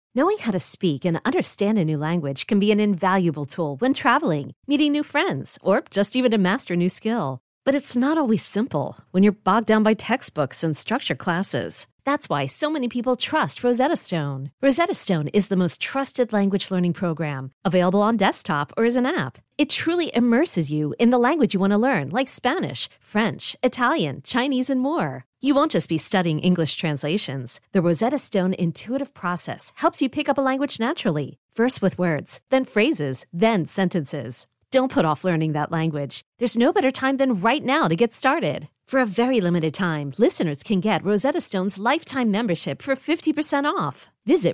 Knowing how to speak and understand a new language can be an invaluable tool when traveling, meeting new friends, or just even to master a new skill. But it's not always simple when you're bogged down by textbooks and structured classes. That's why so many people trust Rosetta Stone. Rosetta Stone is the most trusted language learning program, available on desktop or as an app. It truly immerses you in the language you want to learn, like Spanish, French, Italian, Chinese, and more. You won't just be studying English translations. The Rosetta Stone intuitive process helps you pick up a language naturally, first with words, then phrases, then sentences. Don't put off learning that language. There's no better time than right now to get started. For a very limited time, listeners can get Rosetta Stone's lifetime membership for 50% off. Visit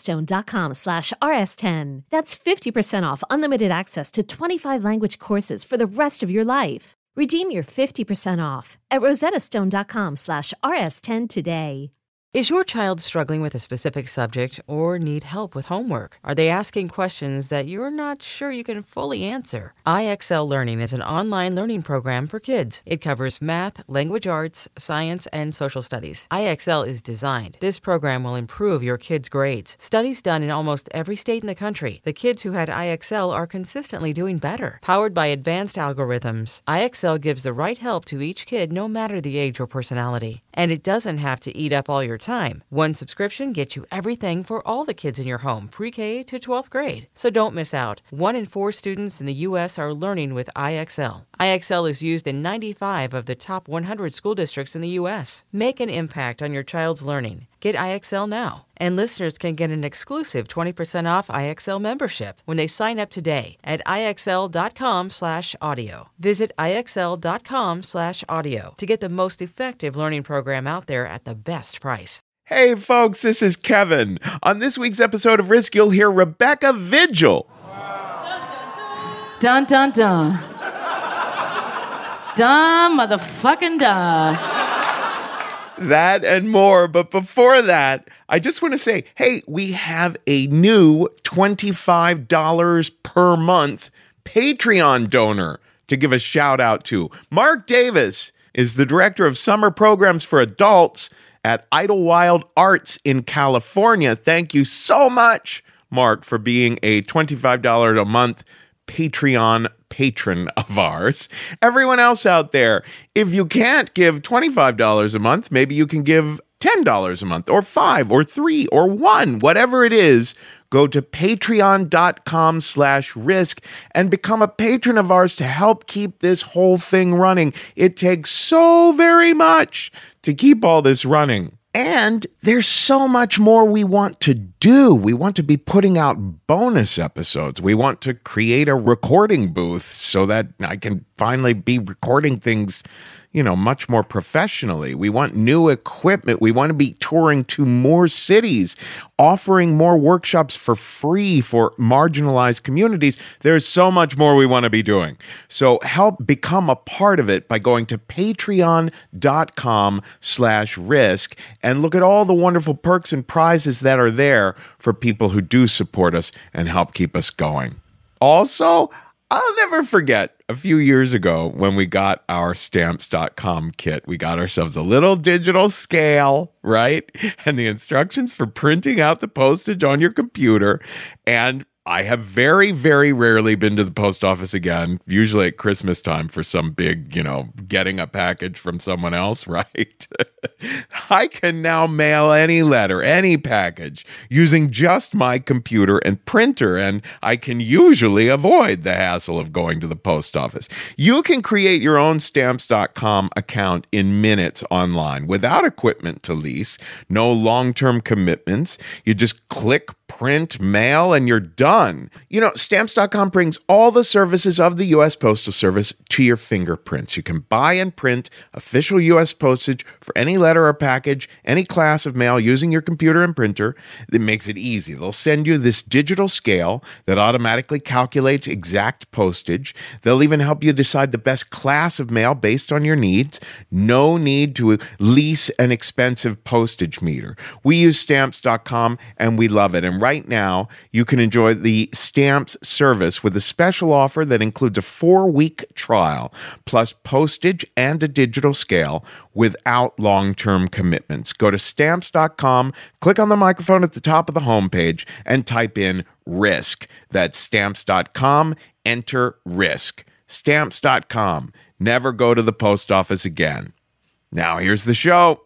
rosettastone.com/rs10. That's 50% off unlimited access to 25 language courses for the rest of your life. Redeem your 50% off at rosettastone.com/rs10 today. Is your child struggling with a specific subject or need help with homework? Are they asking questions that you're not sure you can fully answer? IXL Learning is an online learning program for kids. It covers math, language arts, science, and social studies. IXL is designed. This program will improve your kids' grades. Studies done in almost every state in the country. The kids who had IXL are consistently doing better. Powered by advanced algorithms, IXL gives the right help to each kid no matter the age or personality. And it doesn't have to eat up all your time. One subscription gets you everything for all the kids in your home, pre-K to 12th grade. So don't miss out. 1 in 4 students in the U.S. are learning with IXL. IXL is used in 95 of the top 100 school districts in the U.S. Make an impact on your child's learning. Get IXL now. And listeners can get an exclusive 20% off IXL membership when they sign up today at IXL.com/audio. Visit IXL.com/audio to get the most effective learning program out there at the best price. Hey folks, this is Kevin. On this week's episode of Risk, you'll hear Rebecca Vigil. Dun, dun, dun. Dun, motherfucking dun. That and more, but before that, I just want to say, hey, we have a new $25 per month Patreon donor to give a shout out to. Mark Davis is the director of summer programs for adults at Idlewild Arts in California. Thank you so much, Mark, for being a $25 a month Patreon patron of ours. Everyone else out there, if you can't give $25 a month, maybe you can give $10 a month or $5 or $3 or $1, whatever it is. Go to patreon.com/risk and become a patron of ours to help keep this whole thing running. It takes so very much to keep all this running. And there's so much more we want to do. We want to be putting out bonus episodes. We want to create a recording booth so that I can finally be recording things, much more professionally. We want new equipment. We want to be touring to more cities, offering more workshops for free for marginalized communities. There's so much more we want to be doing. So help become a part of it by going to patreon.com/risk and look at all the wonderful perks and prizes that are there for people who do support us and help keep us going. Also, I'll never forget a few years ago when we got our Stamps.com kit. We got ourselves a little digital scale, right? And the instructions for printing out the postage on your computer. And I have very, very rarely been to the post office again, usually at Christmas time for some big, getting a package from someone else, right? I can now mail any letter, any package, using just my computer and printer, and I can usually avoid the hassle of going to the post office. You can create your own Stamps.com account in minutes online without equipment to lease, no long-term commitments. You just click print, mail, and you're done. Stamps.com brings all the services of the U.S. Postal Service to your fingerprints. You can buy and print official U.S. postage for any letter or package, any class of mail using your computer and printer. It makes it easy. They'll send you this digital scale that automatically calculates exact postage. They'll even help you decide the best class of mail based on your needs. No need to lease an expensive postage meter. We use Stamps.com and we love it. And Stamps.com right now, you can enjoy the Stamps service with a special offer that includes a 4-week trial, plus postage and a digital scale without long-term commitments. Go to Stamps.com, click on the microphone at the top of the homepage, and type in RISK. That's Stamps.com, enter RISK. Stamps.com. Never go to the post office again. Now here's the show.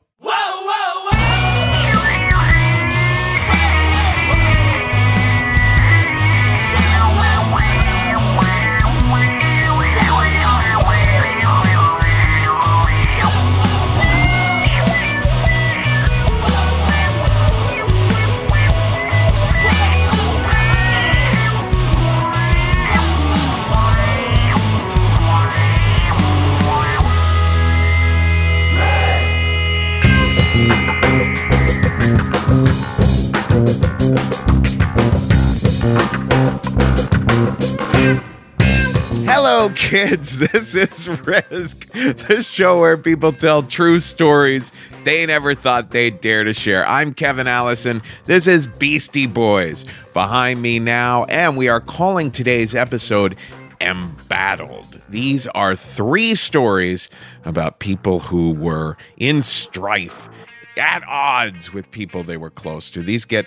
Hello, kids. This is Risk, the show where people tell true stories they never thought they'd dare to share. I'm Kevin Allison. This is Beastie Boys behind me now, and we are calling today's episode Embattled. These are 3 stories about people who were in strife, at odds with people they were close to. These get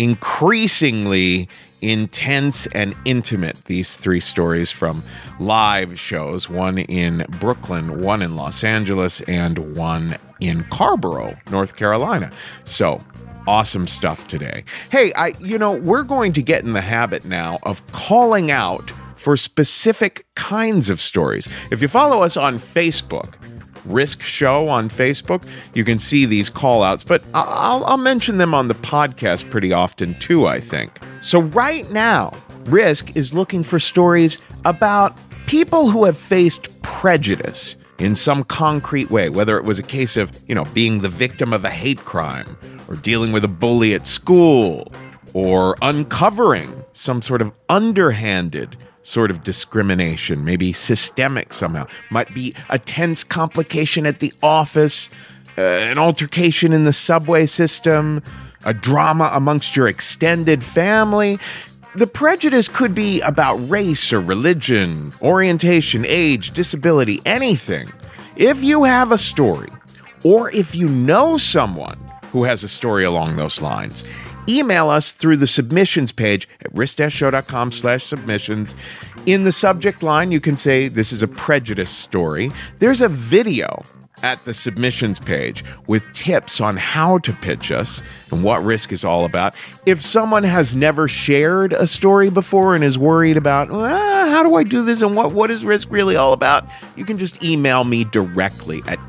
increasingly intense and intimate, these 3 stories from live shows, one in Brooklyn, one in Los Angeles, and one in Carborough, North Carolina. So, awesome stuff today. Hey, we're going to get in the habit now of calling out for specific kinds of stories. If you follow us on Facebook, Risk Show on Facebook, you can see these call-outs, but I'll mention them on the podcast pretty often too, I think. So right now, Risk is looking for stories about people who have faced prejudice in some concrete way, whether it was a case of, being the victim of a hate crime, or dealing with a bully at school, or uncovering some sort of underhanded sort of discrimination, maybe systemic somehow. Might be a tense complication at the office, an altercation in the subway system, a drama amongst your extended family. The prejudice could be about race or religion, orientation, age, disability, anything. If you have a story, or if you know someone who has a story along those lines, email us through the submissions page at risk-show.com/submissions. In the subject line, you can say, this is a prejudice story. There's a video at the submissions page with tips on how to pitch us and what Risk is all about. If someone has never shared a story before and is worried about, how do I do this and what is Risk really all about, you can just email me directly at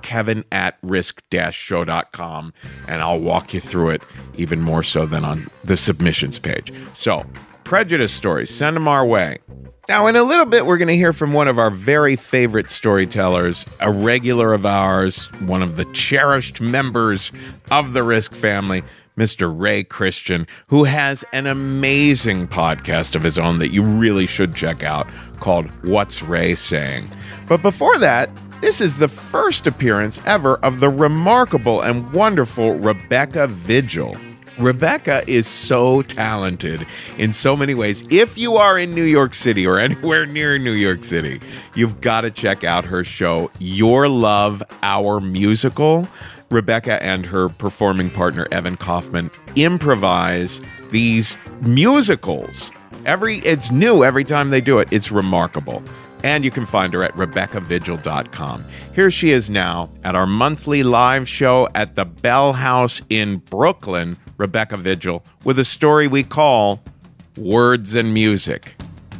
kevin@risk-show.com and I'll walk you through it even more so than on the submissions page. So, prejudice stories, send them our way. Now, in a little bit, we're going to hear from one of our very favorite storytellers, a regular of ours, one of the cherished members of the Risk family, Mr. Ray Christian, who has an amazing podcast of his own that you really should check out called What's Ray Saying? But before that, this is the first appearance ever of the remarkable and wonderful Rebecca Vigil. Rebecca is so talented in so many ways. If you are in New York City or anywhere near New York City, you've got to check out her show, Your Love, Our Musical. Rebecca and her performing partner, Evan Kaufman, improvise these musicals. It's new every time they do it. It's remarkable. And you can find her at RebeccaVigil.com. Here she is now at our monthly live show at the Bell House in Brooklyn, Rebecca Vigil, with a story we call Words and Music.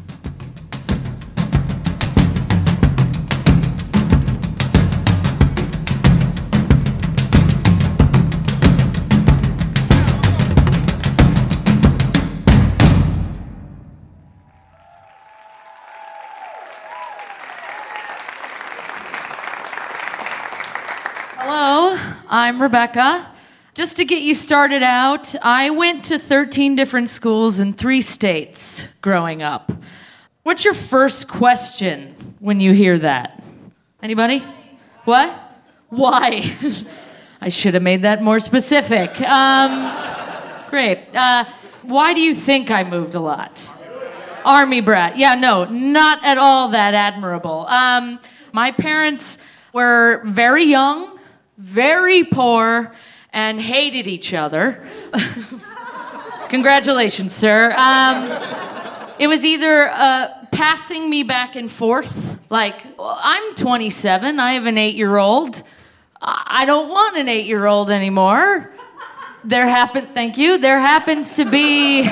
Hello, I'm Rebecca. Just to get you started out, I went to 13 different schools in 3 states growing up. What's your first question when you hear that? Anybody? What? Why? I should have made that more specific. Great. Why do you think I moved a lot? Army brat. Yeah, no, not at all that admirable. My parents were very young, very poor, and hated each other. Congratulations, sir. It was either passing me back and forth, like, I'm 27, I have an 8-year-old. I don't want an 8-year-old anymore. Thank you. There happens to be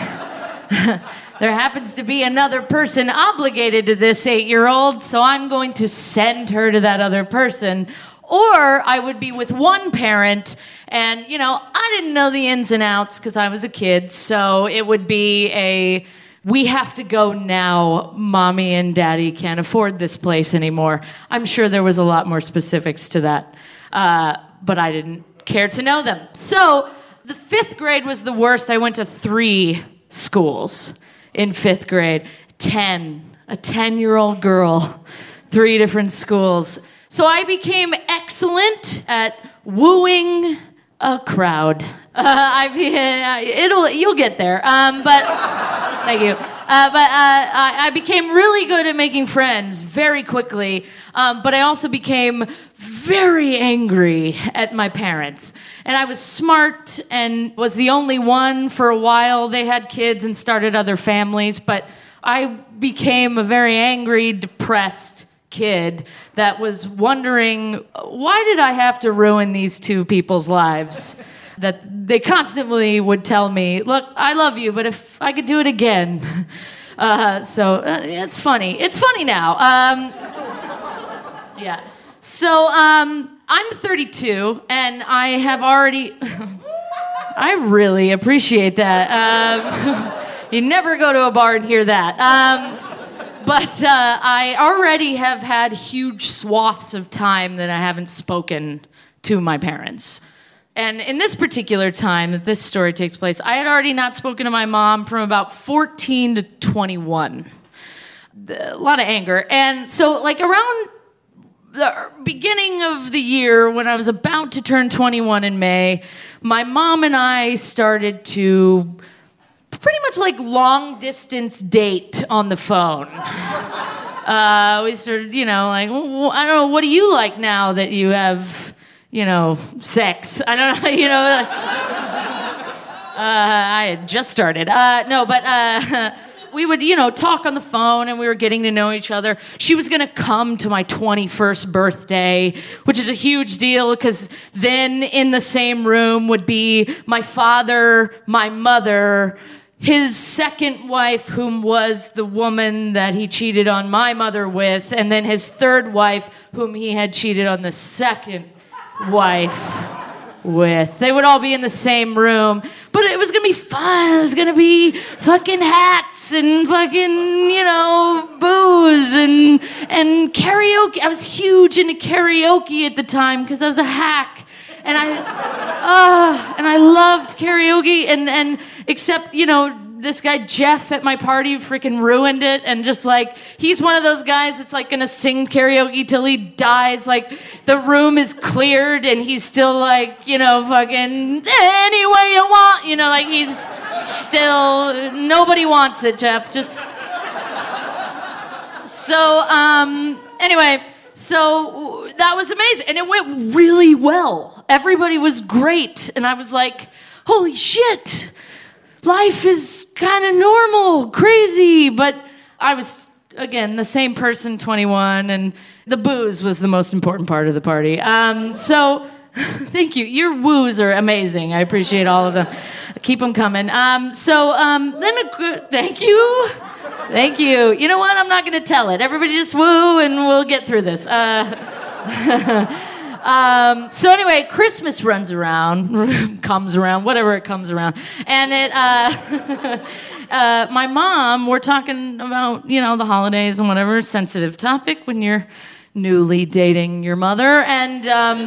another person obligated to this 8-year-old, so I'm going to send her to that other person. Or I would be with one parent, and, I didn't know the ins and outs because I was a kid, so it would be we have to go now. Mommy and Daddy can't afford this place anymore. I'm sure there was a lot more specifics to that, but I didn't care to know them. So the 5th grade was the worst. I went to 3 schools in 5th grade. A 10-year-old girl, 3 different schools. So I became excellent at wooing a crowd. You'll get there. But thank you. I became really good at making friends very quickly. But I also became very angry at my parents. And I was smart and was the only one for a while. They had kids and started other families. But I became a very angry, depressed kid that was wondering, why did I have to ruin these 2 people's lives? That they constantly would tell me, look, I love you, but if I could do it again. It's funny. It's funny now. Yeah. So I'm 32, and I have already... I really appreciate that. You never go to a bar and hear that. But I already have had huge swaths of time that I haven't spoken to my parents. And in this particular time that this story takes place, I had already not spoken to my mom from about 14 to 21. A lot of anger. And so, around the beginning of the year, when I was about to turn 21 in May, my mom and I started to pretty much long-distance date on the phone. We started, I don't know, what do you like now that you have, sex? I don't know, I had just started. We would, talk on the phone, and we were getting to know each other. She was going to come to my 21st birthday, which is a huge deal because then in the same room would be my father, my mother, his second wife, whom was the woman that he cheated on my mother with, and then his third wife, whom he had cheated on the second wife with. They would all be in the same room, but it was gonna be fun. It was gonna be fucking hats and fucking, booze and karaoke. I was huge into karaoke at the time because I was a hack. And I loved karaoke, and except, this guy Jeff at my party freaking ruined it, and just he's one of those guys that's gonna sing karaoke till he dies. The room is cleared, and he's still fucking any way you want, he's still, nobody wants it, Jeff. Just so anyway. So that was amazing, and it went really well. Everybody was great, and I was like, holy shit, life is kind of normal, crazy. But I was, again, the same person, 21, and the booze was the most important part of the party. So thank you. Your woos are amazing. I appreciate all of them. Keep them coming. Thank you. Thank you. You know what? I'm not going to tell it. Everybody just woo, and we'll get through this. So anyway, Christmas comes around, whatever it comes around. And my mom, we're talking about, the holidays and whatever, sensitive topic when you're newly dating your mother. And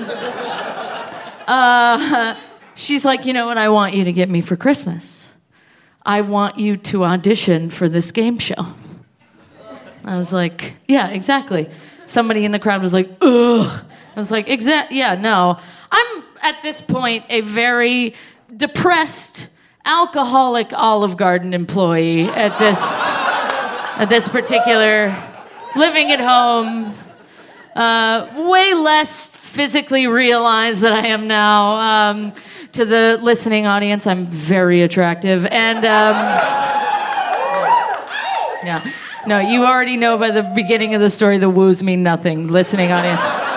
she's like, you know what I want you to get me for Christmas? I want you to audition for this game show. I was like, yeah, exactly. Somebody in the crowd was like, ugh. I was like, yeah, no. I'm, at this point, a very depressed alcoholic Olive Garden employee at this particular, living at home, way less physically realized than I am now. To the listening audience, I'm very attractive, and yeah. No, you already know by the beginning of the story the woos mean nothing, listening audience.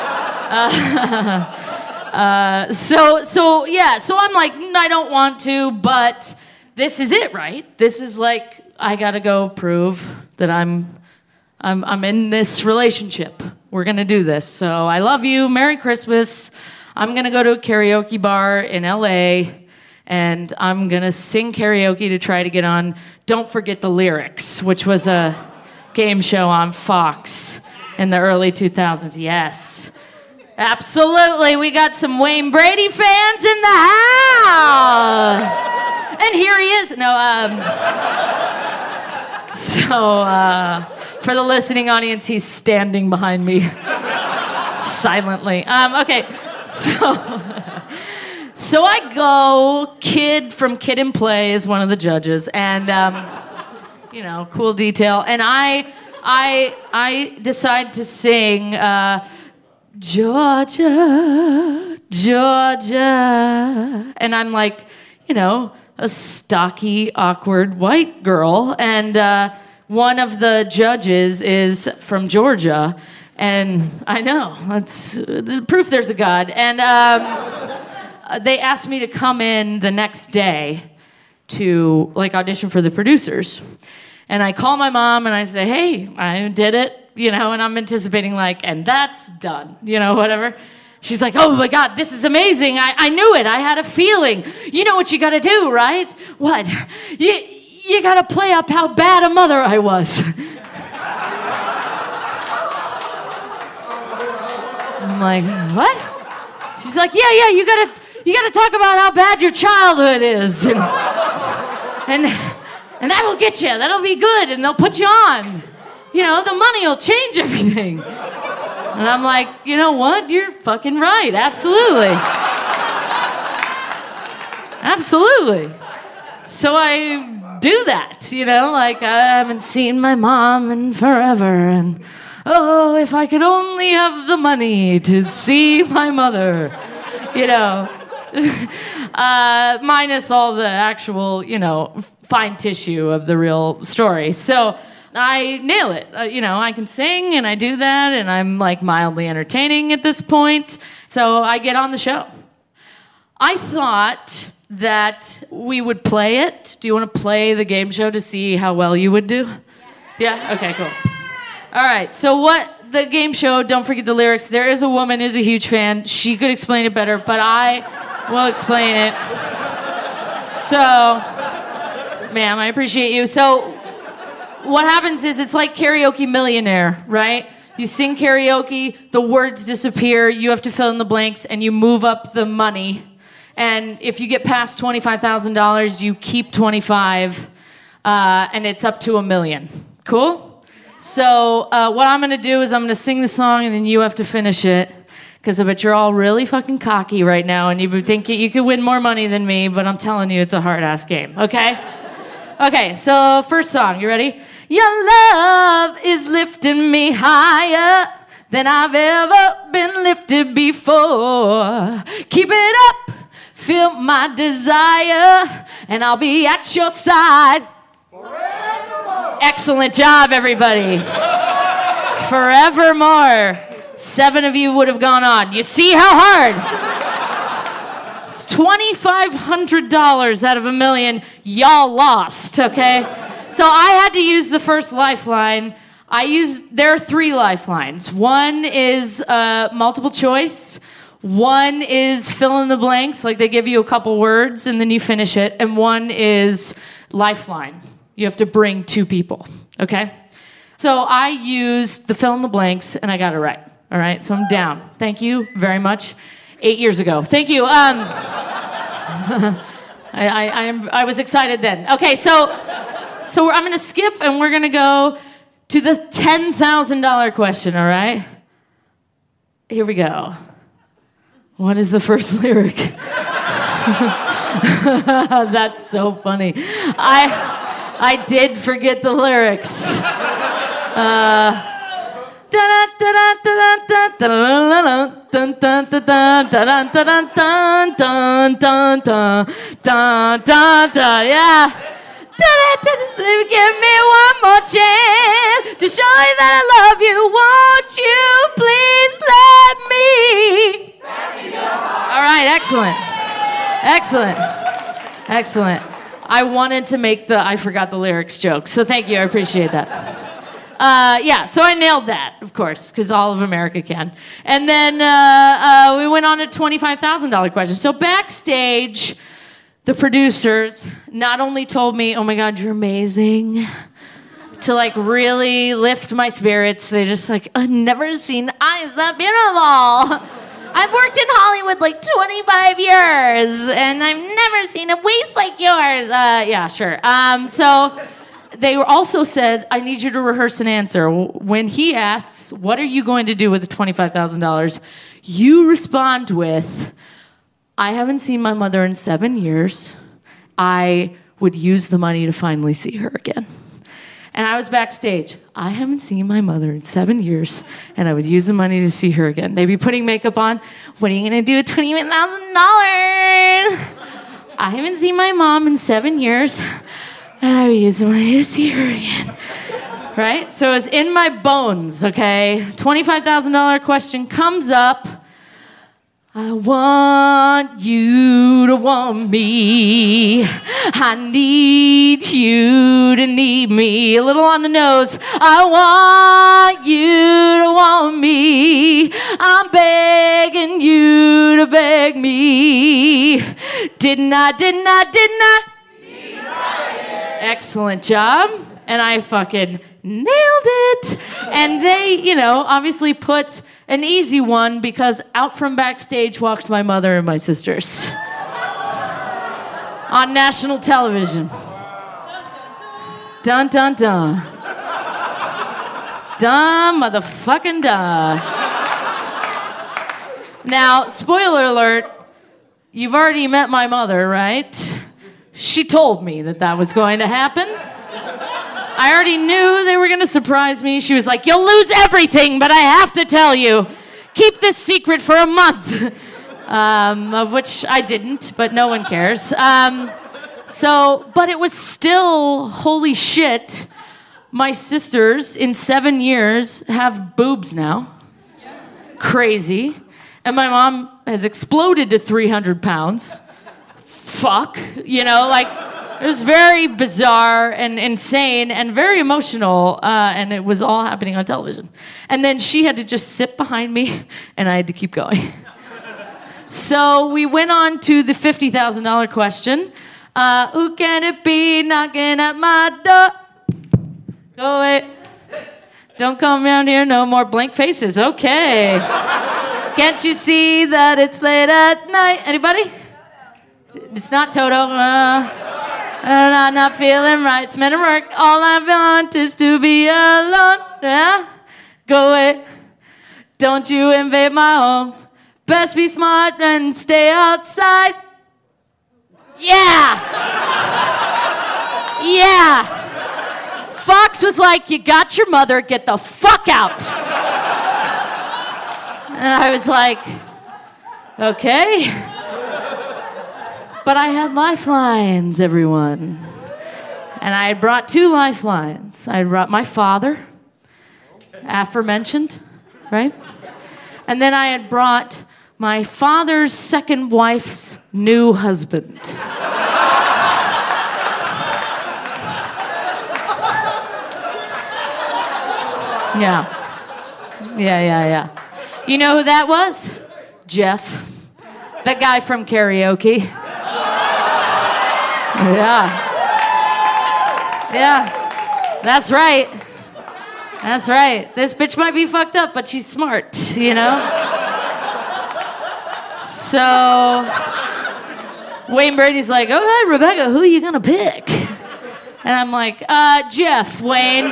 So I'm like, I don't want to, but this is it, right? This is like, I gotta go prove that I'm in this relationship. We're gonna do this. So I love you, Merry Christmas. I'm gonna go to a karaoke bar in LA, and I'm gonna sing karaoke to try to get on Don't Forget the Lyrics, which was a game show on Fox in the early 2000s. Yes. Absolutely. We got some Wayne Brady fans in the house. And here he is. For the listening audience, he's standing behind me silently. Okay. So I go, Kid from Kid and Play is one of the judges, and cool detail. And I decide to sing Georgia, Georgia. And I'm like, a stocky, awkward white girl. And one of the judges is from Georgia. And I know, that's the proof there's a God. And they asked me to come in the next day to audition for the producers. And I call my mom and I say, hey, I did it, and I'm anticipating and that's done, whatever. She's like, oh my God, this is amazing. I knew it. I had a feeling. You know what you gotta do, right? What? You gotta play up how bad a mother I was. I'm like, what? She's like, yeah, you gotta talk about how bad your childhood is. And that'll get you. That'll be good. And they'll put you on. The money will change everything. And I'm like, you know what? You're fucking right. Absolutely. Absolutely. So I do that, I haven't seen my mom in forever. And, oh, if I could only have the money to see my mother, minus all the actual, fine tissue of the real story. So I nail it. I can sing and I do that, and I'm mildly entertaining at this point. So I get on the show. I thought that we would play it. Do you want to play the game show to see how well you would do? Yeah? Okay, cool. All right, so what the game show, Don't Forget the Lyrics, there is a woman who's a huge fan. She could explain it better, but I will explain it. So, ma'am, I appreciate you. So, what happens is it's like Karaoke Millionaire, right? You sing karaoke, the words disappear, you have to fill in the blanks, and you move up the money. And if you get past $25,000, you keep 25, and it's up to $1 million. Cool? So what I'm going to do is I'm going to sing the song, and then you have to finish it, because I bet you're all really fucking cocky right now, and you think you could win more money than me, but I'm telling you, it's a hard-ass game, okay? Okay, so first song, you ready? Your love is lifting me higher than I've ever been lifted before. Keep it up, feel my desire, and I'll be at your side. Forevermore. Excellent job, everybody. Forevermore. 7 of you would have gone on. You see how hard? It's $2,500 out of $1 million. Y'all lost, okay? So I had to use the first lifeline. There are 3 lifelines. One is multiple choice. One is fill in the blanks, they give you a couple words and then you finish it. And one is lifeline. You have to bring 2 people, okay? So I used the fill in the blanks and I got it right, all right? So I'm down. Thank you very much. 8 years ago. Thank you. I was excited then. Okay, so I'm going to skip and we're going to go to the $10,000 question, all right? Here we go. What is the first lyric? That's so funny. I did forget the lyrics. Yeah. Give me one more chance to show you that I love you. Won't you please let me? All right, excellent. I wanted to make the I forgot the lyrics joke, so thank you. I appreciate that. So I nailed that, of course, because all of America can. And then we went on a $25,000 question. So backstage, the producers not only told me, oh my God, you're amazing, to like really lift my spirits. They just like, I've never seen eyes that beautiful. I've worked in Hollywood like 25 years, and I've never seen a waist like yours. Yeah, sure. So they also said, I need you to rehearse an answer. When he asks, what are you going to do with the $25,000? You respond with, I haven't seen my mother in 7 years. I would use the money to finally see her again. And I was backstage. I haven't seen my mother in 7 years, and I would use the money to see her again. They'd be putting makeup on. What are you going to do with $28,000? I haven't seen my mom in 7 years, and I would use the money to see her again. Right? So it's in my bones, okay? $25,000 question comes up. I want you to want me. I need you to need me. A little on the nose. I want you to want me. I'm begging you to beg me. Didn't I? Excellent job. And I fucking nailed it. And they, obviously put an easy one because out from backstage walks my mother and my sisters. On national television. Dun, dun, dun. Dun, motherfucking dun. Now, spoiler alert, you've already met my mother, right? She told me that was going to happen. I already knew they were going to surprise me. She was like, you'll lose everything, but I have to tell you. Keep this secret for a month. Of which I didn't, but no one cares. But it was still, holy shit, my sisters in 7 years have boobs now. Crazy. And my mom has exploded to 300 pounds. Fuck. It was very bizarre and insane and very emotional, and it was all happening on television. And then she had to just sit behind me, and I had to keep going. So we went on to the $50,000 question. Who can it be knocking at my door? Go away. Don't come around here, no more blank faces. Okay. Can't you see that it's late at night? Anybody? It's not Toto. And I'm not feeling right. It's meant to work. All I want is to be alone. Yeah? Go away. Don't you invade my home. Best be smart and stay outside. Yeah. Yeah. Fox was like, you got your mother. Get the fuck out. And I was like, okay. But I had lifelines, everyone. And I had brought 2 lifelines. I had brought my father, aforementioned, right? And then I had brought my father's second wife's new husband. Yeah. You know who that was? Jeff. That guy from karaoke. Yeah, that's right. This bitch might be fucked up, but she's smart, So Wayne Brady's like, all right, Rebecca, who are you gonna pick? And I'm like, Jeff, Wayne.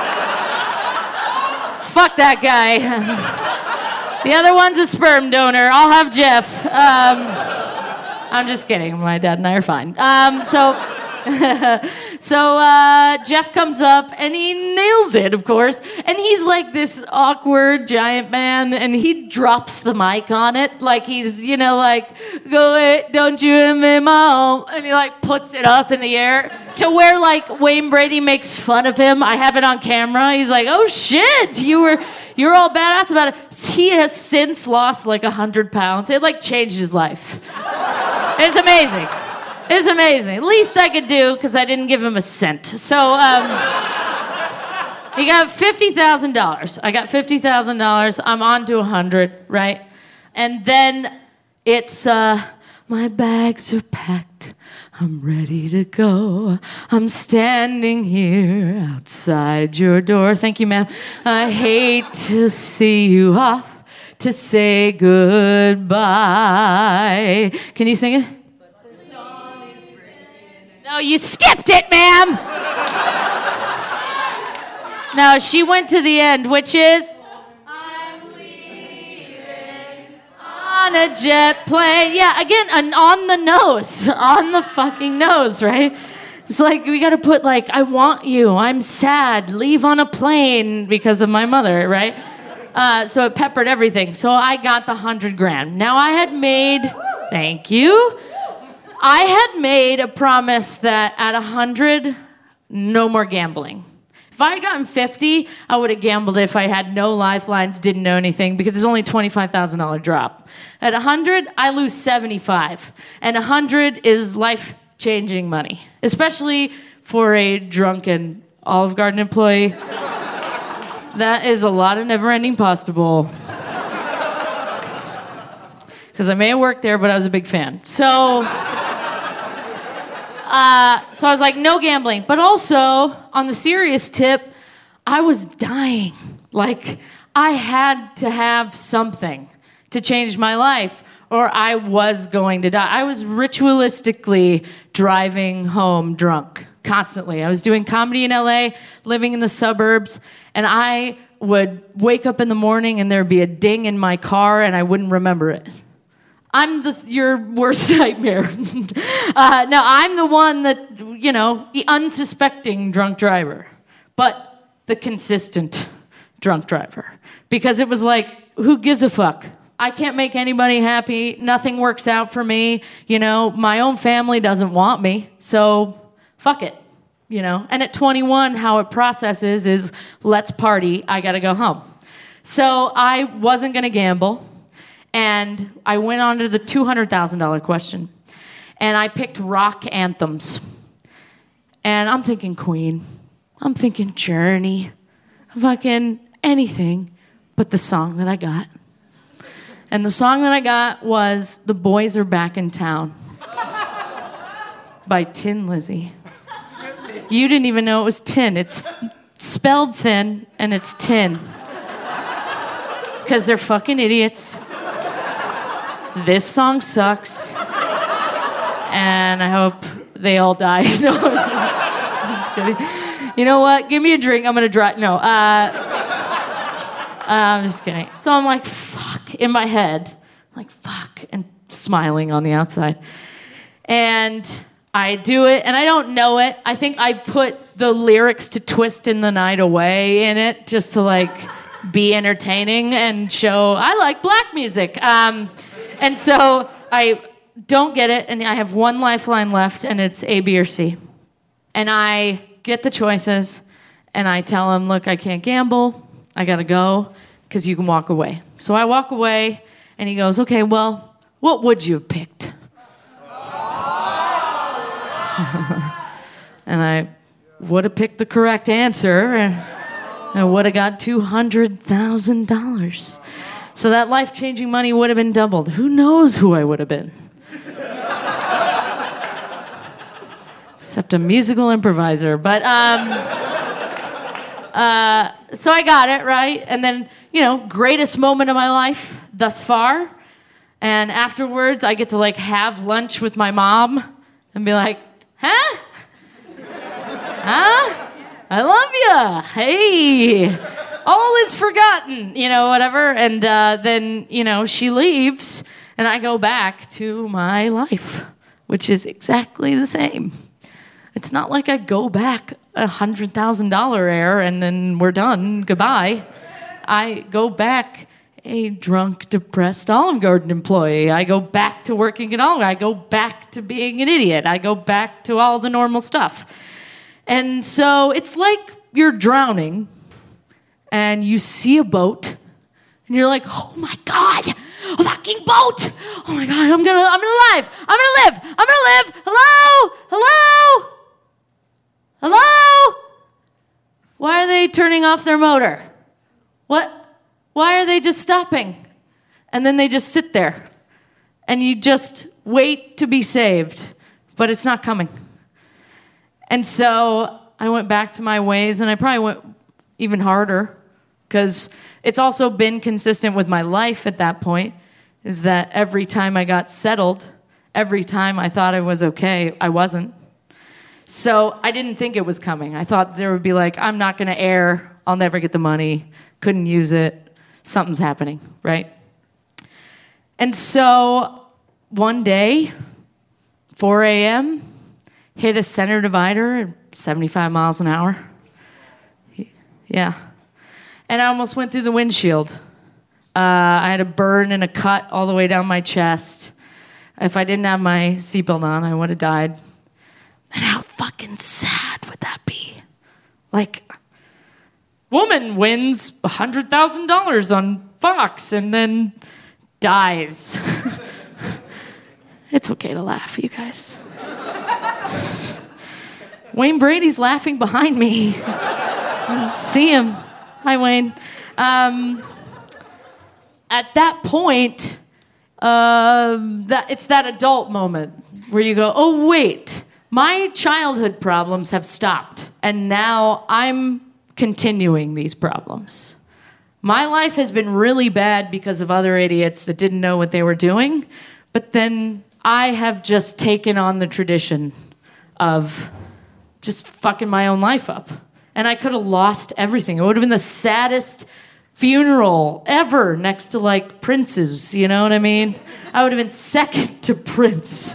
Fuck that guy. The other one's a sperm donor. I'll have Jeff. I'm just kidding. My dad and I are fine. So Jeff comes up and he nails it, of course. And he's like this awkward giant man, and he drops the mic on it like he's, like, go it, don't you in my home. And he like puts it up in the air to where like Wayne Brady makes fun of him. I have it on camera. He's like, oh shit, you're all badass about it. He has since lost like 100 pounds. It like changed his life. It's amazing. It's amazing. Least I could do, because I didn't give him a cent. So, he got $50,000. I got $50,000. I'm on to 100, right? And then it's, my bags are packed. I'm ready to go. I'm standing here outside your door. Thank you, ma'am. I hate to see you off, to say goodbye. Can you sing it? No, you skipped it, ma'am. No, she went to the end, which is I'm leaving on a jet plane. Yeah, again, on the nose. On the fucking nose, right? It's like, we gotta put like, I want you, I'm sad, leave on a plane because of my mother, right? So it peppered everything. So I got the $100,000. Now I had made, thank you. I had made a promise that at 100, no more gambling. If I had gotten 50, I would have gambled if I had no lifelines, didn't know anything, because it's only $25,000 drop. At 100, I lose 75. And 100 is life-changing money, especially for a drunken Olive Garden employee. That is a lot of never-ending pasta bowl. Because I may have worked there, but I was a big fan. So I was like, no gambling. But also, on the serious tip, I was dying. Like, I had to have something to change my life, or I was going to die. I was ritualistically driving home drunk constantly. I was doing comedy in LA, living in the suburbs, and I would wake up in the morning and there'd be a ding in my car and I wouldn't remember it. I'm your worst nightmare. No, I'm the one that, the unsuspecting drunk driver, but the consistent drunk driver. Because it was like, who gives a fuck? I can't make anybody happy. Nothing works out for me. My own family doesn't want me. So fuck it. And at 21, how it processes is, let's party. I got to go home. So I wasn't going to gamble. And I went on to the $200,000 question. And I picked rock anthems. And I'm thinking Queen. I'm thinking Journey. Fucking anything but the song that I got. And the song that I got was The Boys Are Back in Town by Tin Lizzy. You didn't even know it was tin. It's spelled thin, and it's tin. Because they're fucking idiots. This song sucks. And I hope they all die. No, I'm just kidding. You know what? Give me a drink. I'm going to drive. No. I'm just kidding. So I'm like, fuck, in my head. I'm like, fuck, and smiling on the outside. And I do it, and I don't know it. I think I put the lyrics to Twist in the Night Away in it just to, be entertaining and show I like black music. And so I don't get it, and I have one lifeline left, and it's A, B, or C. And I get the choices, and I tell him, look, I can't gamble. I got to go, because you can walk away. So I walk away, and he goes, okay, well, what would you have picked? And I would have picked the correct answer, and I would have got $200,000. So that life-changing money would have been doubled. Who knows who I would have been? Except a musical improviser. But, so I got it, right? And then, greatest moment of my life thus far. And afterwards, I get to, have lunch with my mom and be like, huh? Huh? I love ya. Hey. All is forgotten, whatever. And then, she leaves. And I go back to my life, which is exactly the same. It's not like I go back $100,000 heir and then we're done, goodbye. I go back a drunk, depressed Olive Garden employee. I go back to working at Olive Garden. I go back to being an idiot. I go back to all the normal stuff. And so it's like you're drowning and you see a boat and you're like, oh my God, a fucking boat. Oh my God, I'm gonna live. I'm gonna live. Hello? Hello? Hello? Why are they turning off their motor? What? Why are they just stopping? And then they just sit there. And you just wait to be saved. But it's not coming. And so I went back to my ways, and I probably went even harder. Because it's also been consistent with my life at that point, is that every time I got settled, every time I thought I was okay, I wasn't. So I didn't think it was coming. I thought there would be like, I'm not going to air. I'll never get the money. Couldn't use it. Something's happening, right? And so one day, 4 a.m., hit a center divider at 75 miles an hour. Yeah. And I almost went through the windshield. I had a burn and a cut all the way down my chest. If I didn't have my seatbelt on, I would have died. And how fucking sad would that be? Like, woman wins $100,000 on Fox and then dies. It's okay to laugh, you guys. Wayne Brady's laughing behind me. See him. Hi, Wayne. At that point, it's that adult moment where you go, oh, wait, my childhood problems have stopped, and now I'm continuing these problems. My life has been really bad because of other idiots that didn't know what they were doing, but then I have just taken on the tradition of just fucking my own life up. And I could have lost everything. It would have been the saddest funeral ever next to, like, Prince's, you know what I mean? I would have been second to Prince.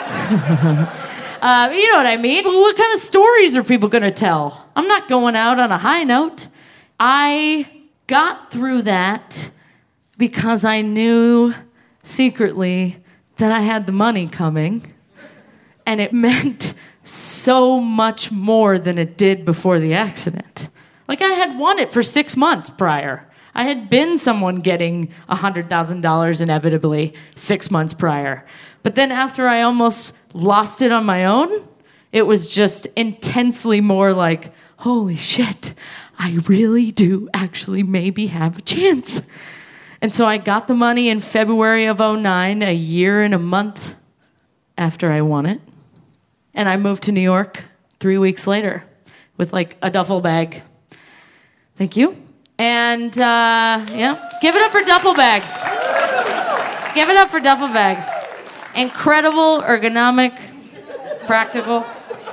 You know what I mean? Well, what kind of stories are people going to tell? I'm not going out on a high note. I got through that because I knew secretly that I had the money coming, and it meant so much more than it did before the accident. Like, I had won it for 6 months prior. I had been someone getting $100,000 inevitably 6 months prior. But then after I almost lost it on my own, it was just intensely more like, holy shit, I really do actually maybe have a chance. And so I got the money in February of 2009, a year and a month after I won it. And I moved to New York 3 weeks later with like a duffel bag. Thank you. And yeah, give it up for duffel bags. Give it up for duffel bags. Incredible, ergonomic, practical.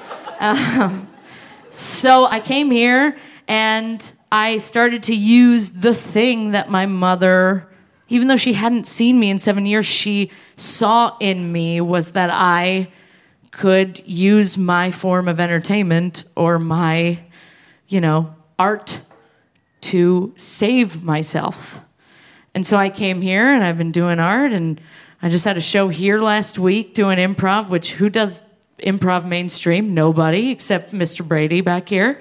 So I came here and I started to use the thing that my mother, even though she hadn't seen me in 7 years, she saw in me was that I could use my form of entertainment or my, art to save myself. And so I came here and I've been doing art, and I just had a show here last week doing improv, which who does improv mainstream? Nobody, except Mr. Brady back here.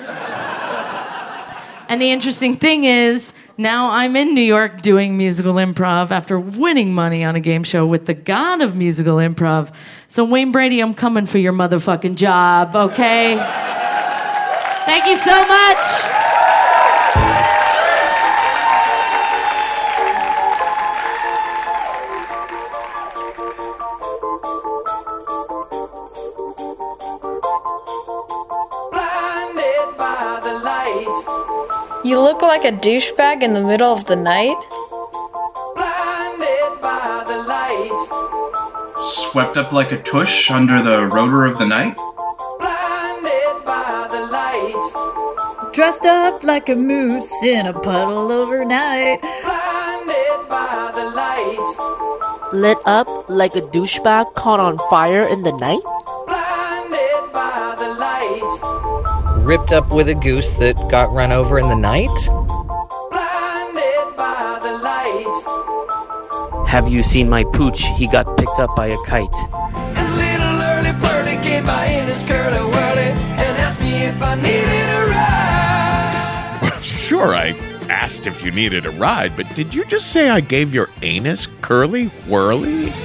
And the interesting thing is, now I'm in New York doing musical improv after winning money on a game show with the god of musical improv. So Wayne Brady, I'm coming for your motherfucking job, okay? Thank you so much. You look like a douchebag in the middle of the night. Blinded by the light. Swept up like a tush under the rotor of the night. Blinded by the light. Dressed up like a moose in a puddle overnight. Blinded by the light. lit up like a douchebag caught on fire in the night? Blinded by the light. Ripped up with a goose that got run over in the night? Blinded by the light. Have you seen my pooch? He got picked up by a kite. And little early birdie came by in his curly whirly and asked me if I needed a ride. Well, sure, I asked if you needed a ride, but did you just say I gave your anus curly whirly?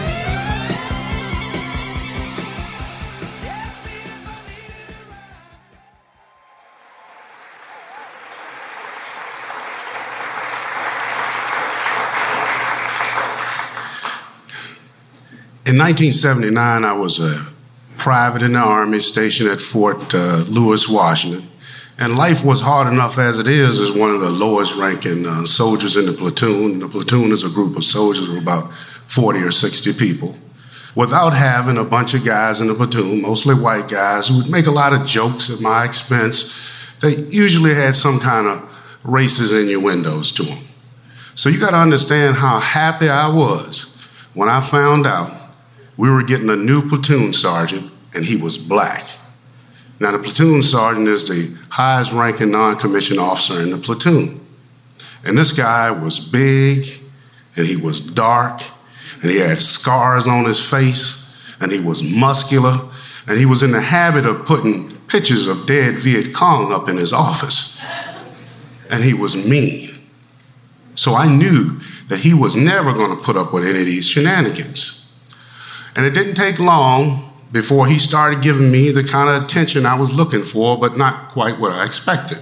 In 1979, I was a private in the Army stationed at Fort Lewis, Washington. And life was hard enough as it is as one of the lowest ranking soldiers in the platoon. The platoon is a group of soldiers of about 40 or 60 people. Without having a bunch of guys in the platoon, mostly white guys, who would make a lot of jokes at my expense. They usually had some kind of racist innuendos to them. So you got to understand how happy I was when I found out we were getting a new platoon sergeant, and he was black. Now, the platoon sergeant is the highest ranking non-commissioned officer in the platoon. And this guy was big, and he was dark, and he had scars on his face, and he was muscular, and he was in the habit of putting pictures of dead Viet Cong up in his office. And he was mean. So I knew that he was never going to put up with any of these shenanigans. And it didn't take long before he started giving me the kind of attention I was looking for, but not quite what I expected.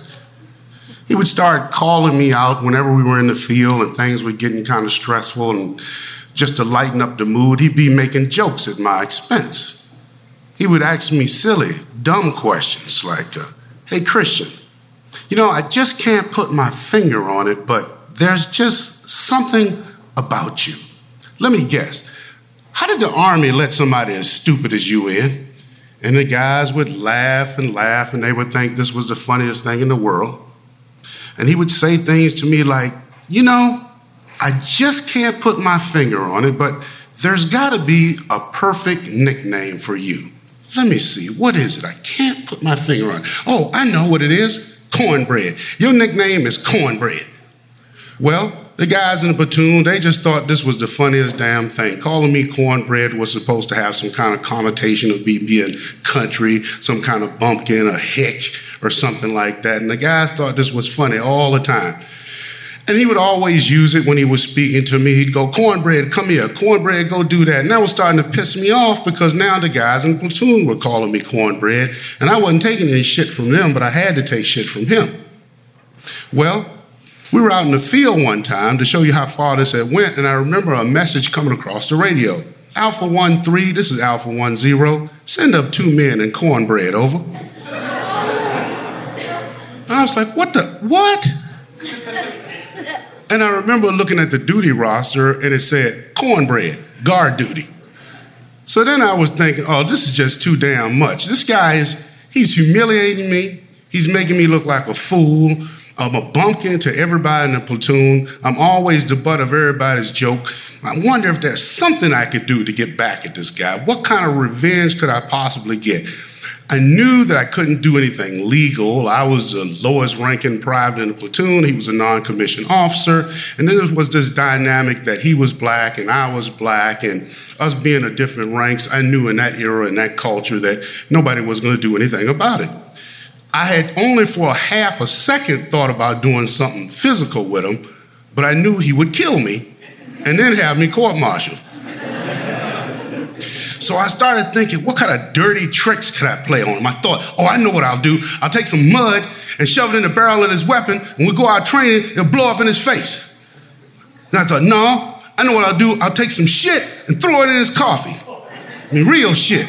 He would start calling me out whenever we were in the field and things were getting kind of stressful, and just to lighten up the mood, he'd be making jokes at my expense. He would ask me silly, dumb questions like, hey, Christian, you know, I just can't put my finger on it, but there's just something about you. Let me guess. How did the Army let somebody as stupid as you in? And the guys would laugh, and they would think this was the funniest thing in the world. And he would say things to me like, you know, I just can't put my finger on it, but there's got to be a perfect nickname for you. Let me see, what is it? I can't put my finger on it. Oh, I know what it is. Cornbread. Your nickname is Cornbread. Well, the guys in the platoon, they just thought this was the funniest damn thing. Calling me Cornbread was supposed to have some kind of connotation of me being country, some kind of bumpkin, a hick, or something like that. And the guys thought this was funny all the time. And he would always use it when he was speaking to me. He'd go, Cornbread, come here. Cornbread, go do that. And that was starting to piss me off because now the guys in the platoon were calling me Cornbread. And I wasn't taking any shit from them, but I had to take shit from him. Well, we were out in the field one time to show you how far this had went, and I remember a message coming across the radio. Alpha 1-3, this is Alpha 1-0, send up 2 men and Cornbread, over. I was like, what? And I remember looking at the duty roster, and it said, Cornbread, guard duty. So then I was thinking, oh, this is just too damn much. This guy he's humiliating me. He's making me look like a fool. I'm a bumpkin to everybody in the platoon. I'm always the butt of everybody's joke. I wonder if there's something I could do to get back at this guy. What kind of revenge could I possibly get? I knew that I couldn't do anything legal. I was the lowest ranking private in the platoon. He was a non-commissioned officer. And then there was this dynamic that he was black and I was black, and us being of different ranks, I knew in that era and that culture that nobody was going to do anything about it. I had only for a half a second thought about doing something physical with him, but I knew he would kill me and then have me court-martialed. So I started thinking, what kind of dirty tricks could I play on him? I thought, oh, I know what I'll do. I'll take some mud and shove it in the barrel of his weapon. When we go out training, it'll blow up in his face. And I thought, no, I know what I'll do. I'll take some shit and throw it in his coffee. I mean, real shit.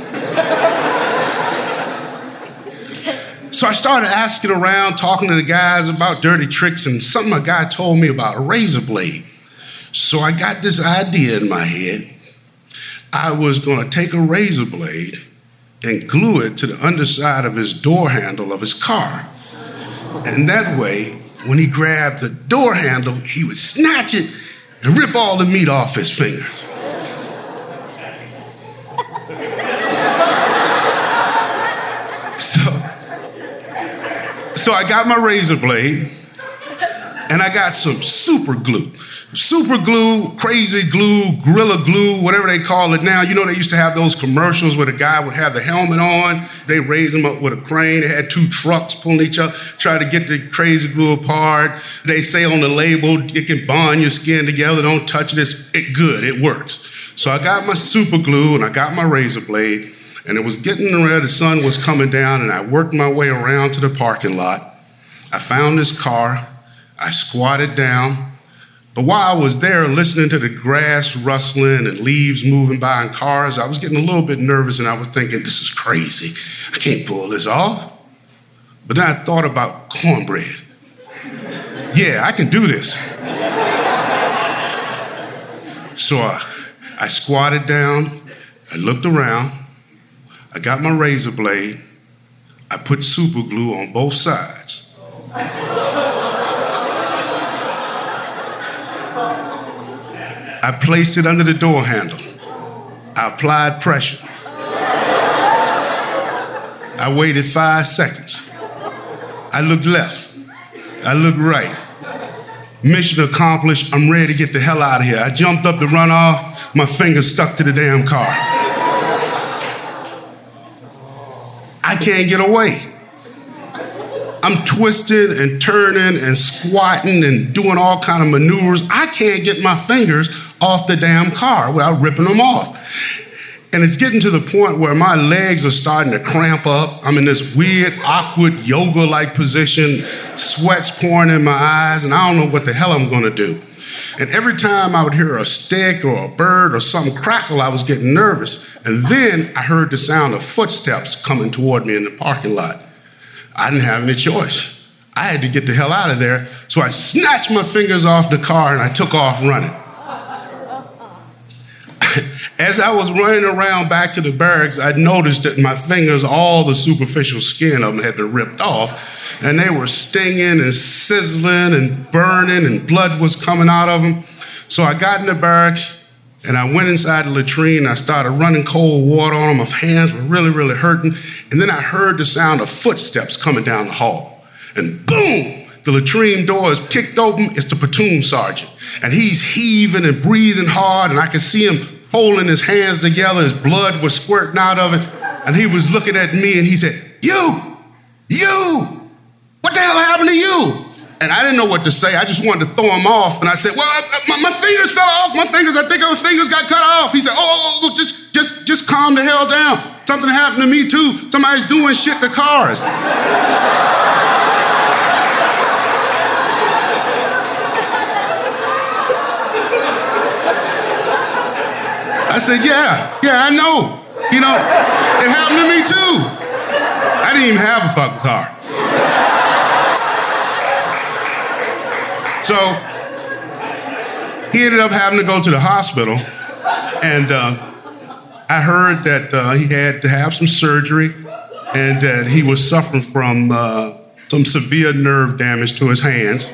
So I started asking around, talking to the guys about dirty tricks, and something a guy told me about a razor blade. So I got this idea in my head. I was going to take a razor blade and glue it to the underside of his door handle of his car. And that way, when he grabbed the door handle, he would snatch it and rip all the meat off his fingers. So I got my razor blade, and I got some super glue. Super glue, crazy glue, gorilla glue, whatever they call it now. You know, they used to have those commercials where the guy would have the helmet on. They raise him up with a crane. They had two trucks pulling each other, try to get the crazy glue apart. They say on the label, it can bond your skin together. Don't touch it. It's good. It works. So I got my super glue, and I got my razor blade. And it was getting red, the sun was coming down, and I worked my way around to the parking lot. I found this car, I squatted down, but while I was there listening to the grass rustling and leaves moving by and cars, I was getting a little bit nervous, and I was thinking, this is crazy. I can't pull this off. But then I thought about cornbread. Yeah, I can do this. So I squatted down, I looked around, I got my razor blade, I put super glue on both sides. I placed it under the door handle. I applied pressure. I waited 5 seconds. I looked left. I looked right. Mission accomplished. I'm ready to get the hell out of here. I jumped up to run off. My fingers stuck to the damn car. I can't get away. I'm twisting and turning and squatting and doing all kind of maneuvers. I can't get my fingers off the damn car without ripping them off. And it's getting to the point where my legs are starting to cramp up. I'm in this weird, awkward, yoga-like position, sweat's pouring in my eyes, and I don't know what the hell I'm gonna do. And every time I would hear a stick or a bird or something crackle, I was getting nervous. And then I heard the sound of footsteps coming toward me in the parking lot. I didn't have any choice. I had to get the hell out of there. So I snatched my fingers off the car and I took off running. As I was running around back to the barracks, I noticed that my fingers, all the superficial skin of them had been ripped off, and they were stinging and sizzling and burning, and blood was coming out of them. So I got in the barracks, and I went inside the latrine, and I started running cold water on them. My hands were really, really hurting, and then I heard the sound of footsteps coming down the hall, and boom! The latrine door is kicked open. It's the platoon sergeant, and he's heaving and breathing hard, and I could see him holding his hands together. His blood was squirting out of it, and he was looking at me, and he said, you, what the hell happened to you? And I didn't know what to say. I just wanted to throw him off, and I said, well, my fingers fell off. I think my fingers got cut off. He said, just calm the hell down. Something happened to me, too. Somebody's doing shit to cars. I said, yeah, I know. You know, it happened to me too. I didn't even have a fucking car. So he ended up having to go to the hospital, and I heard that he had to have some surgery and that he was suffering from some severe nerve damage to his hands.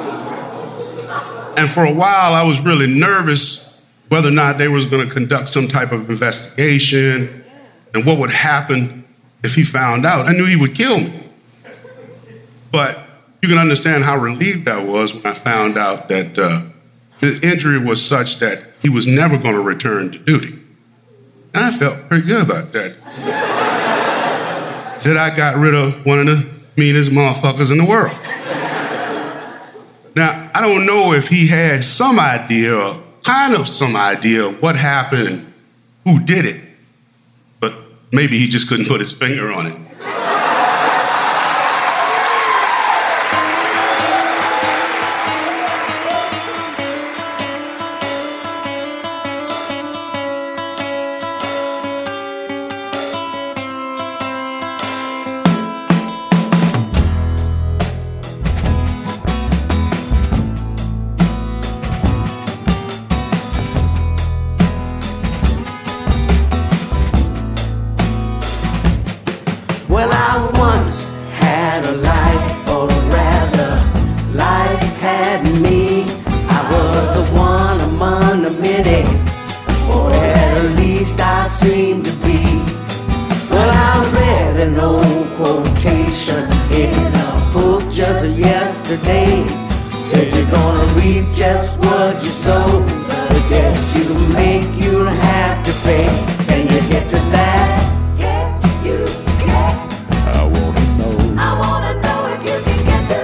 And for a while, I was really nervous whether or not they was going to conduct some type of investigation and what would happen if he found out. I knew he would kill me. But you can understand how relieved I was when I found out that the injury was such that he was never going to return to duty. And I felt pretty good about that. That I got rid of one of the meanest motherfuckers in the world. Now, I don't know if he had some idea or kind of some idea of what happened and who did it, but maybe he just couldn't put his finger on it. Well, I yesterday. Said you're gonna reap just what you sow. The debts you make, you'll have to pay. Can you get to that? Can you get? I wanna know. I wanna know if you can get to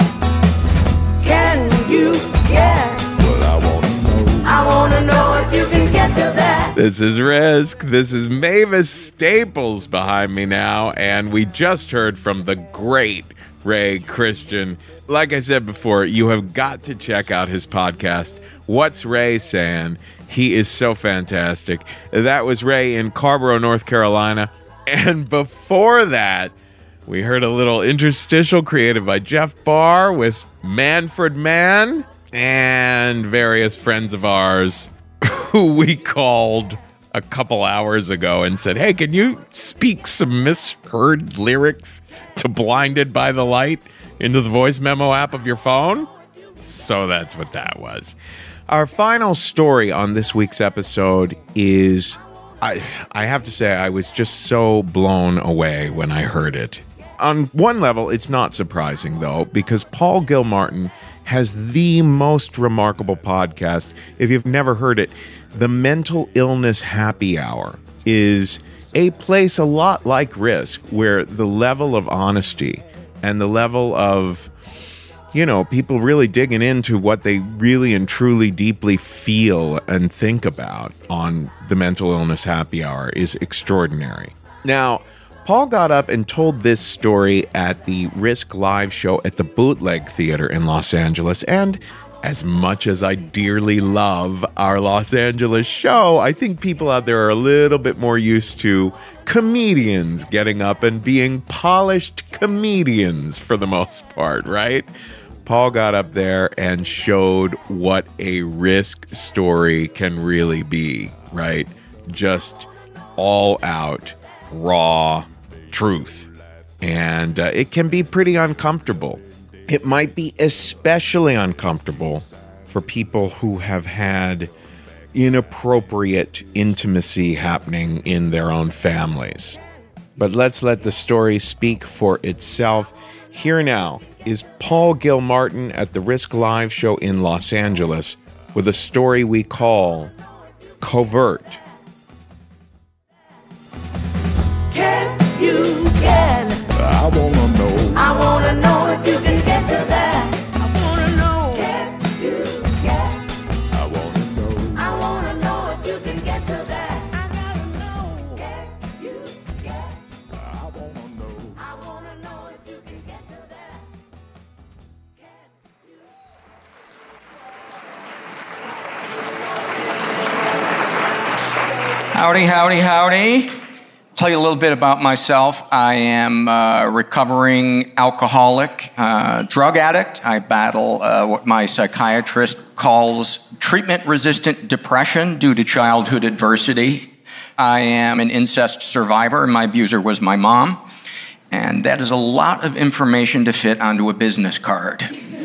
that. Can you get? Well, I wanna know. I wanna know if you can get to that. This is Risk. This is Mavis Staples behind me now, and we just heard from the great Ray Christian. Like I said before, you have got to check out his podcast, What's Ray Saying? He is so fantastic. That was Ray in Carborough, North Carolina. And before that, we heard a little interstitial created by Jeff Barr with Manfred Mann and various friends of ours who we called a couple hours ago and said, hey, can you speak some misheard lyrics to Blinded by the Light into the voice memo app of your phone? So that's what that was. Our final story on this week's episode is, I have to say, I was just so blown away when I heard it. On one level, it's not surprising, though, because Paul Gilmartin has the most remarkable podcast. If you've never heard it, the Mental Illness Happy Hour is a place a lot like Risk, where the level of honesty and the level of, people really digging into what they really and truly deeply feel and think about on the Mental Illness Happy Hour is extraordinary. Now, Paul got up and told this story at the Risk Live show at the Bootleg Theater in Los Angeles, and as much as I dearly love our Los Angeles show, I think people out there are a little bit more used to comedians getting up and being polished comedians for the most part, right? Paul got up there and showed what a Risk story can really be, right? Just all out, raw truth. And it can be pretty uncomfortable. It might be especially uncomfortable for people who have had inappropriate intimacy happening in their own families. But let's let the story speak for itself. Here now is Paul Gilmartin at the Risk Live show in Los Angeles with a story we call Covert. Can you get? I wanna know. I wanna know if you can get to that. I wanna know. Can you get? I wanna know. I wanna know if you can get to that. I gotta know. Can you get? I wanna know. I wanna know if you can get to that. Howdy, howdy, howdy. Tell you a little bit about myself. I am a recovering alcoholic, drug addict. I battle what my psychiatrist calls treatment-resistant depression due to childhood adversity. I am an incest survivor, and my abuser was my mom. And that is a lot of information to fit onto a business card.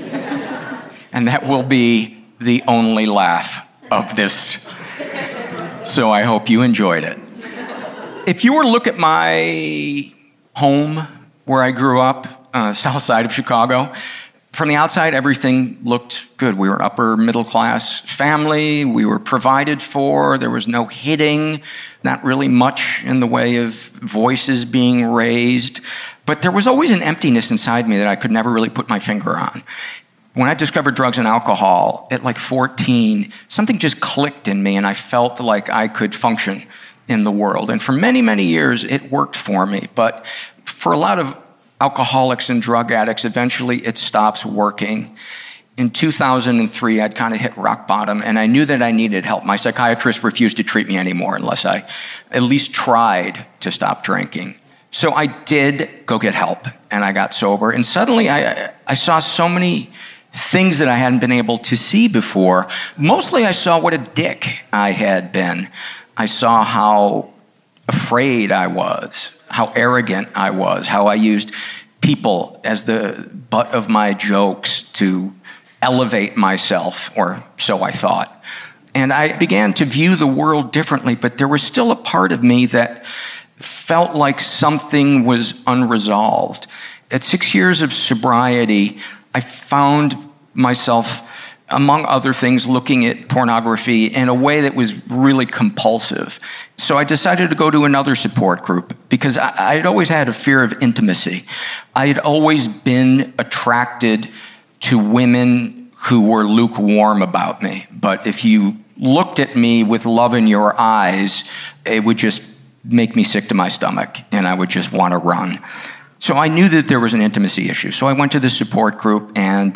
And that will be the only laugh of this. So I hope you enjoyed it. If you were to look at my home where I grew up, south side of Chicago, from the outside, everything looked good. We were an upper middle class family. We were provided for. There was no hitting, not really much in the way of voices being raised. But there was always an emptiness inside me that I could never really put my finger on. When I discovered drugs and alcohol at like 14, something just clicked in me and I felt like I could function in the world. And for many, many years, it worked for me. But for a lot of alcoholics and drug addicts, eventually it stops working. In 2003, I'd kind of hit rock bottom, and I knew that I needed help. My psychiatrist refused to treat me anymore unless I at least tried to stop drinking. So I did go get help, and I got sober. And suddenly I saw so many things that I hadn't been able to see before. Mostly I saw what a dick I had been. I saw how afraid I was, how arrogant I was, how I used people as the butt of my jokes to elevate myself, or so I thought. And I began to view the world differently, but there was still a part of me that felt like something was unresolved. At 6 years of sobriety, I found myself, among other things, looking at pornography in a way that was really compulsive. So I decided to go to another support group because I'd always had a fear of intimacy. I had always been attracted to women who were lukewarm about me. But if you looked at me with love in your eyes, it would just make me sick to my stomach, and I would just want to run. So I knew that there was an intimacy issue. So I went to the support group, and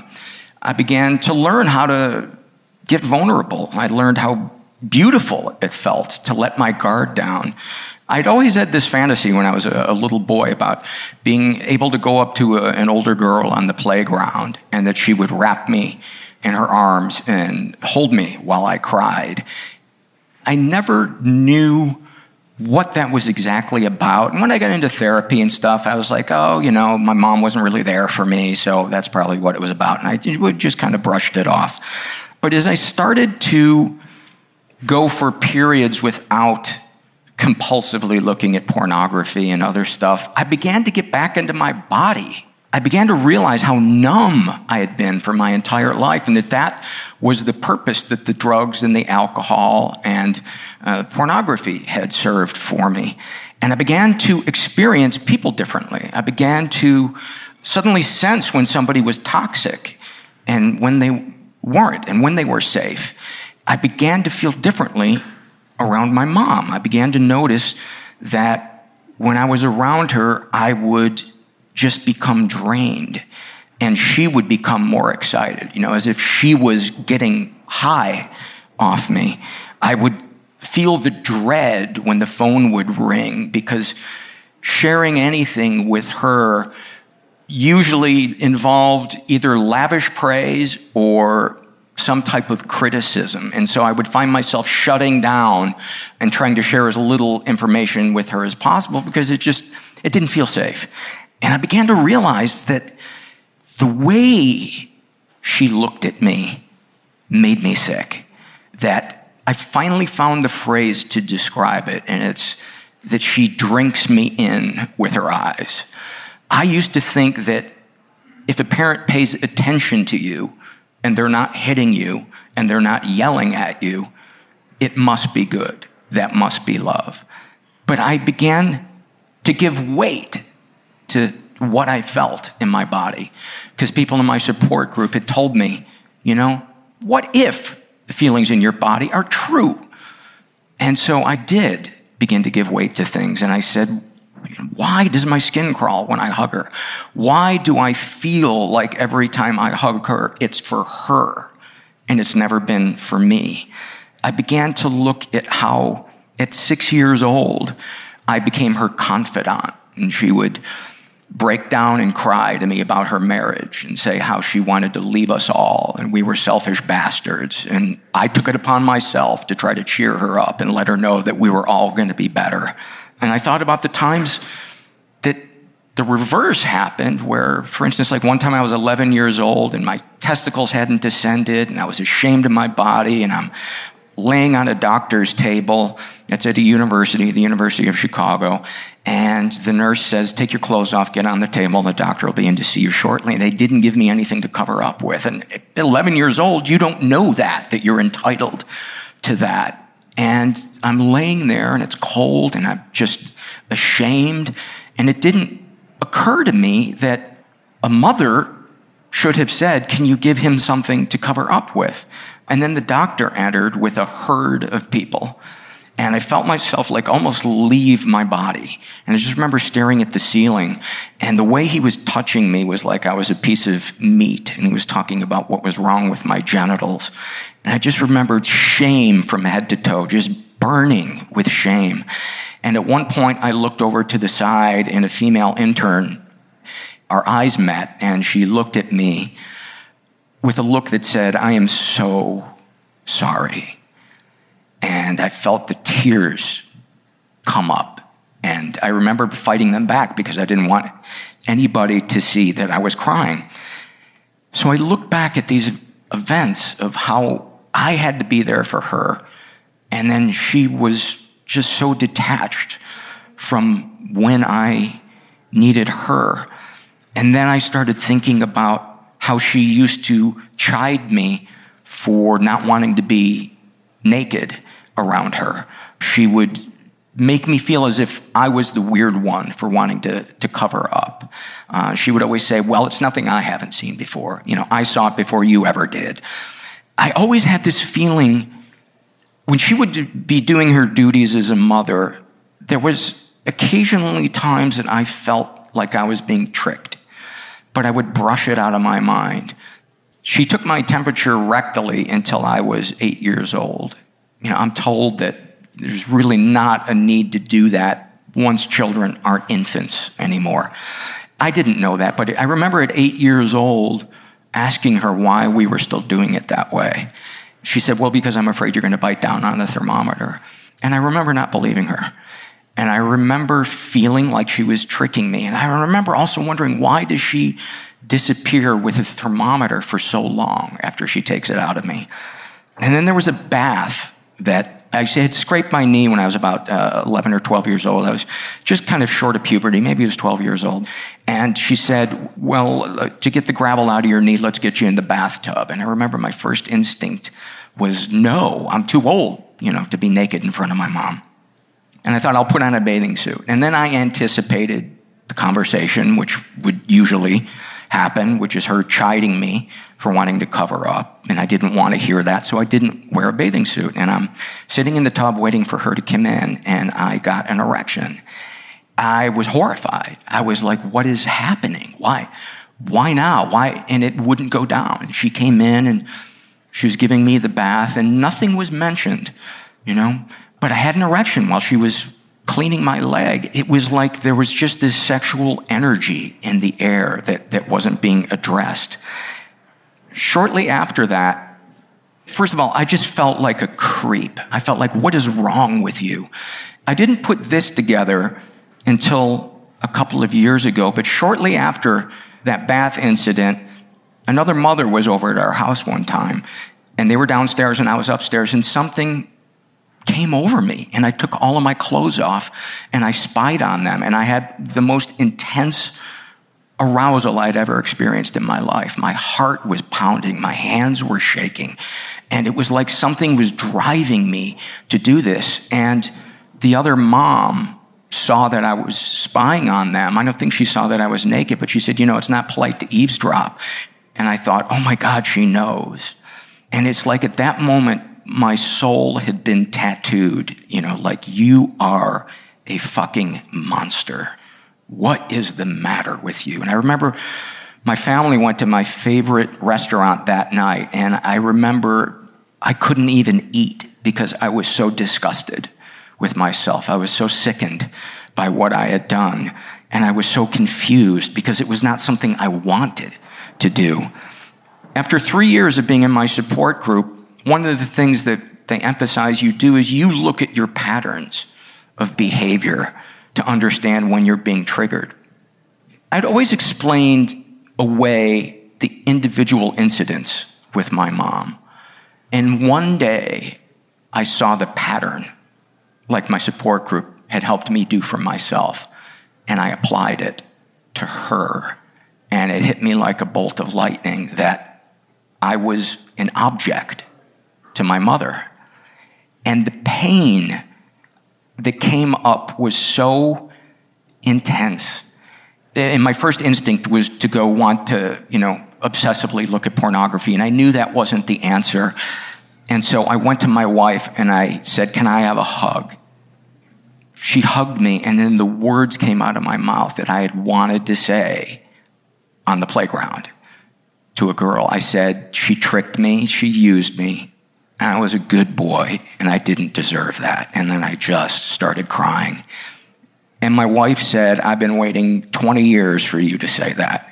I began to learn how to get vulnerable. I learned how beautiful it felt to let my guard down. I'd always had this fantasy when I was a little boy about being able to go up to an older girl on the playground and that she would wrap me in her arms and hold me while I cried. I never knew what that was exactly about. And when I got into therapy and stuff, I was like, oh, my mom wasn't really there for me, so that's probably what it was about. And I just kind of brushed it off. But as I started to go for periods without compulsively looking at pornography and other stuff, I began to get back into my body. I began to realize how numb I had been for my entire life, and that was the purpose that the drugs and the alcohol and pornography had served for me. And I began to experience people differently. I began to suddenly sense when somebody was toxic and when they weren't, and when they were safe. I began to feel differently around my mom. I began to notice that when I was around her, I would just become drained, and she would become more excited, as if she was getting high off me. I would feel the dread when the phone would ring, because sharing anything with her usually involved either lavish praise or some type of criticism. And so I would find myself shutting down and trying to share as little information with her as possible because it didn't feel safe. And I began to realize that the way she looked at me made me sick. That I finally found the phrase to describe it, and it's that she drinks me in with her eyes. I used to think that if a parent pays attention to you and they're not hitting you and they're not yelling at you, it must be good. That must be love. But I began to give weight to what I felt in my body, because people in my support group had told me, what if the feelings in your body are true? And so I did begin to give weight to things, and I said, why does my skin crawl when I hug her? Why do I feel like every time I hug her, it's for her and it's never been for me? I began to look at how at 6 years old, I became her confidant, and she would break down and cry to me about her marriage and say how she wanted to leave us all and we were selfish bastards. And I took it upon myself to try to cheer her up and let her know that we were all going to be better. And I thought about the times that the reverse happened where, for instance, like one time I was 11 years old and my testicles hadn't descended and I was ashamed of my body, and I'm laying on a doctor's table. It's at the University of Chicago. And the nurse says, take your clothes off, get on the table, and the doctor will be in to see you shortly. And they didn't give me anything to cover up with. And at 11 years old, you don't know that you're entitled to that. And I'm laying there and it's cold and I'm just ashamed. And it didn't occur to me that a mother should have said, can you give him something to cover up with? And then the doctor entered with a herd of people. And I felt myself like almost leave my body. And I just remember staring at the ceiling. And the way he was touching me was like I was a piece of meat. And he was talking about what was wrong with my genitals. And I just remembered shame from head to toe, just burning with shame. And at one point, I looked over to the side, and a female intern, our eyes met, and she looked at me with a look that said, I am so sorry. And I felt the tears come up. And I remember fighting them back because I didn't want anybody to see that I was crying. So I looked back at these events of how I had to be there for her. And then she was just so detached from when I needed her. And then I started thinking about how she used to chide me for not wanting to be naked around her. She would make me feel as if I was the weird one for wanting to cover up. She would always say, well, it's nothing I haven't seen before. I saw it before you ever did. I always had this feeling when she would be doing her duties as a mother, there was occasionally times that I felt like I was being tricked, but I would brush it out of my mind. She took my temperature rectally until I was 8 years old. I'm told that there's really not a need to do that once children aren't infants anymore. I didn't know that, but I remember at 8 years old asking her why we were still doing it that way. She said, well, because I'm afraid you're going to bite down on the thermometer. And I remember not believing her. And I remember feeling like she was tricking me. And I remember also wondering, why does she disappear with a thermometer for so long after she takes it out of me? And then there was a bath that I had scraped my knee when I was about 11 or 12 years old. I was just kind of short of puberty. Maybe I was 12 years old. And she said, well, to get the gravel out of your knee, let's get you in the bathtub. And I remember my first instinct was, no, I'm too old, to be naked in front of my mom. And I thought, I'll put on a bathing suit. And then I anticipated the conversation, which would usually happen, which is her chiding me for wanting to cover up. And I didn't want to hear that, so I didn't wear a bathing suit. And I'm sitting in the tub waiting for her to come in, and I got an erection. I was horrified. I was like, what is happening? Why? Why now? Why? And it wouldn't go down. She came in, and she was giving me the bath, and nothing was mentioned, But I had an erection while she was cleaning my leg. It was like there was just this sexual energy in the air that wasn't being addressed. Shortly after that, first of all, I just felt like a creep. I felt like, what is wrong with you? I didn't put this together until a couple of years ago, but shortly after that bath incident, another mother was over at our house one time, and they were downstairs and I was upstairs, and something came over me, and I took all of my clothes off and I spied on them, and I had the most intense arousal I'd ever experienced in my life. My heart was pounding, my hands were shaking, and it was like something was driving me to do this. And the other mom saw that I was spying on them. I don't think she saw that I was naked, but she said, it's not polite to eavesdrop. And I thought, oh my God, she knows. And it's like at that moment, my soul had been tattooed, like, you are a fucking monster. What is the matter with you? And I remember my family went to my favorite restaurant that night, and I remember I couldn't even eat because I was so disgusted with myself. I was so sickened by what I had done, and I was so confused because it was not something I wanted to do. After 3 years of being in my support group, one of the things that they emphasize you do is you look at your patterns of behavior to understand when you're being triggered. I'd always explained away the individual incidents with my mom. And one day, I saw the pattern, like my support group had helped me do for myself, and I applied it to her. And it hit me like a bolt of lightning that I was an object to my mother. And the pain that came up was so intense. And my first instinct was to go want to, obsessively look at pornography. And I knew that wasn't the answer. And so I went to my wife and I said, can I have a hug? She hugged me, and then the words came out of my mouth that I had wanted to say on the playground to a girl. I said, she tricked me, she used me, and I was a good boy, and I didn't deserve that. And then I just started crying. And my wife said, I've been waiting 20 years for you to say that.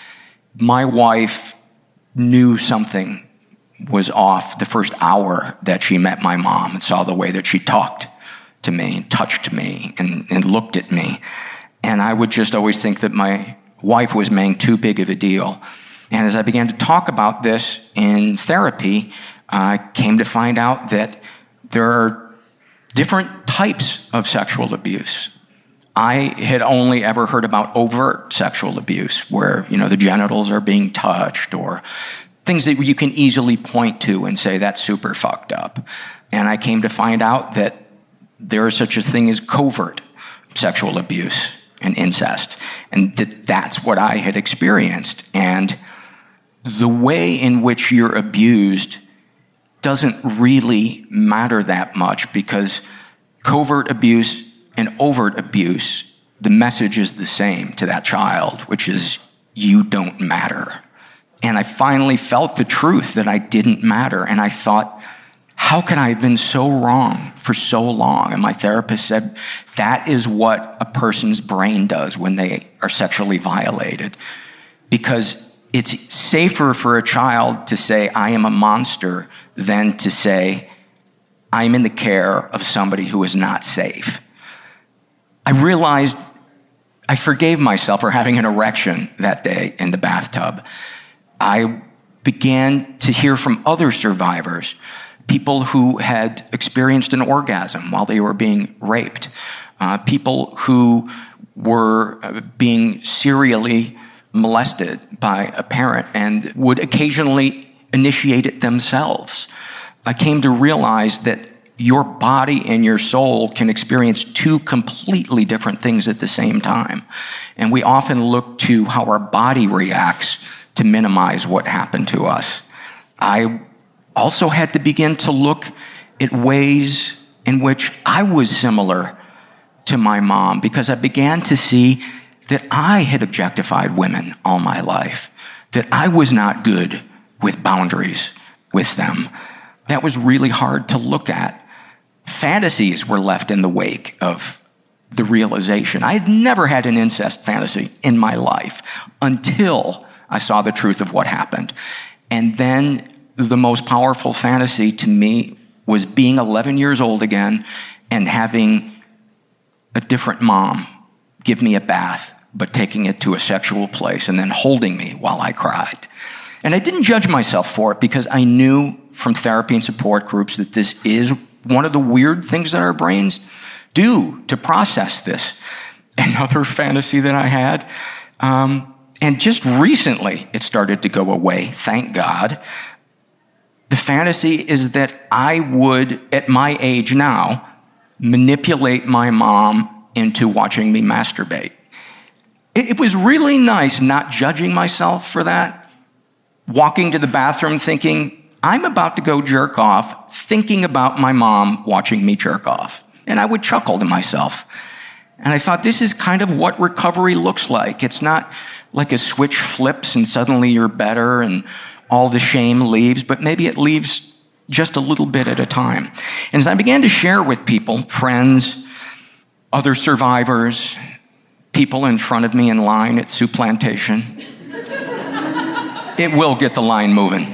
My wife knew something was off the first hour that she met my mom and saw the way that she talked to me and touched me and looked at me. And I would just always think that my wife was making too big of a deal. And as I began to talk about this in therapy, I came to find out that there are different types of sexual abuse. I had only ever heard about overt sexual abuse, where, the genitals are being touched, or things that you can easily point to and say, that's super fucked up. And I came to find out that there is such a thing as covert sexual abuse and incest, and that's what I had experienced. And the way in which you're abused doesn't really matter that much, because covert abuse and overt abuse, the message is the same to that child, which is, you don't matter. And I finally felt the truth that I didn't matter. And I thought, how could I have been so wrong for so long? And my therapist said, that is what a person's brain does when they are sexually violated. Because it's safer for a child to say, I am a monster, than to say, I'm in the care of somebody who is not safe. I realized I forgave myself for having an erection that day in the bathtub. I began to hear from other survivors, people who had experienced an orgasm while they were being raped, people who were being serially molested by a parent and would occasionally initiate it themselves. I came to realize that your body and your soul can experience two completely different things at the same time. And we often look to how our body reacts to minimize what happened to us. I also had to begin to look at ways in which I was similar to my mom, because I began to see that I had objectified women all my life, that I was not good with boundaries with them. That was really hard to look at. Fantasies were left in the wake of the realization. I had never had an incest fantasy in my life until I saw the truth of what happened. And then the most powerful fantasy to me was being 11 years old again and having a different mom give me a bath, but taking it to a sexual place and then holding me while I cried. And I didn't judge myself for it, because I knew from therapy and support groups that this is one of the weird things that our brains do to process this. Another fantasy that I had, and just recently it started to go away, thank God. The fantasy is that I would, at my age now, manipulate my mom into watching me masturbate. It was really nice not judging myself for that, walking to the bathroom thinking, I'm about to go jerk off, thinking about my mom watching me jerk off. And I would chuckle to myself. And I thought, this is kind of what recovery looks like. It's not like a switch flips and suddenly you're better and all the shame leaves, but maybe it leaves just a little bit at a time. And as I began to share with people, friends, other survivors, people in front of me in line at Soup Plantation, it will get the line moving.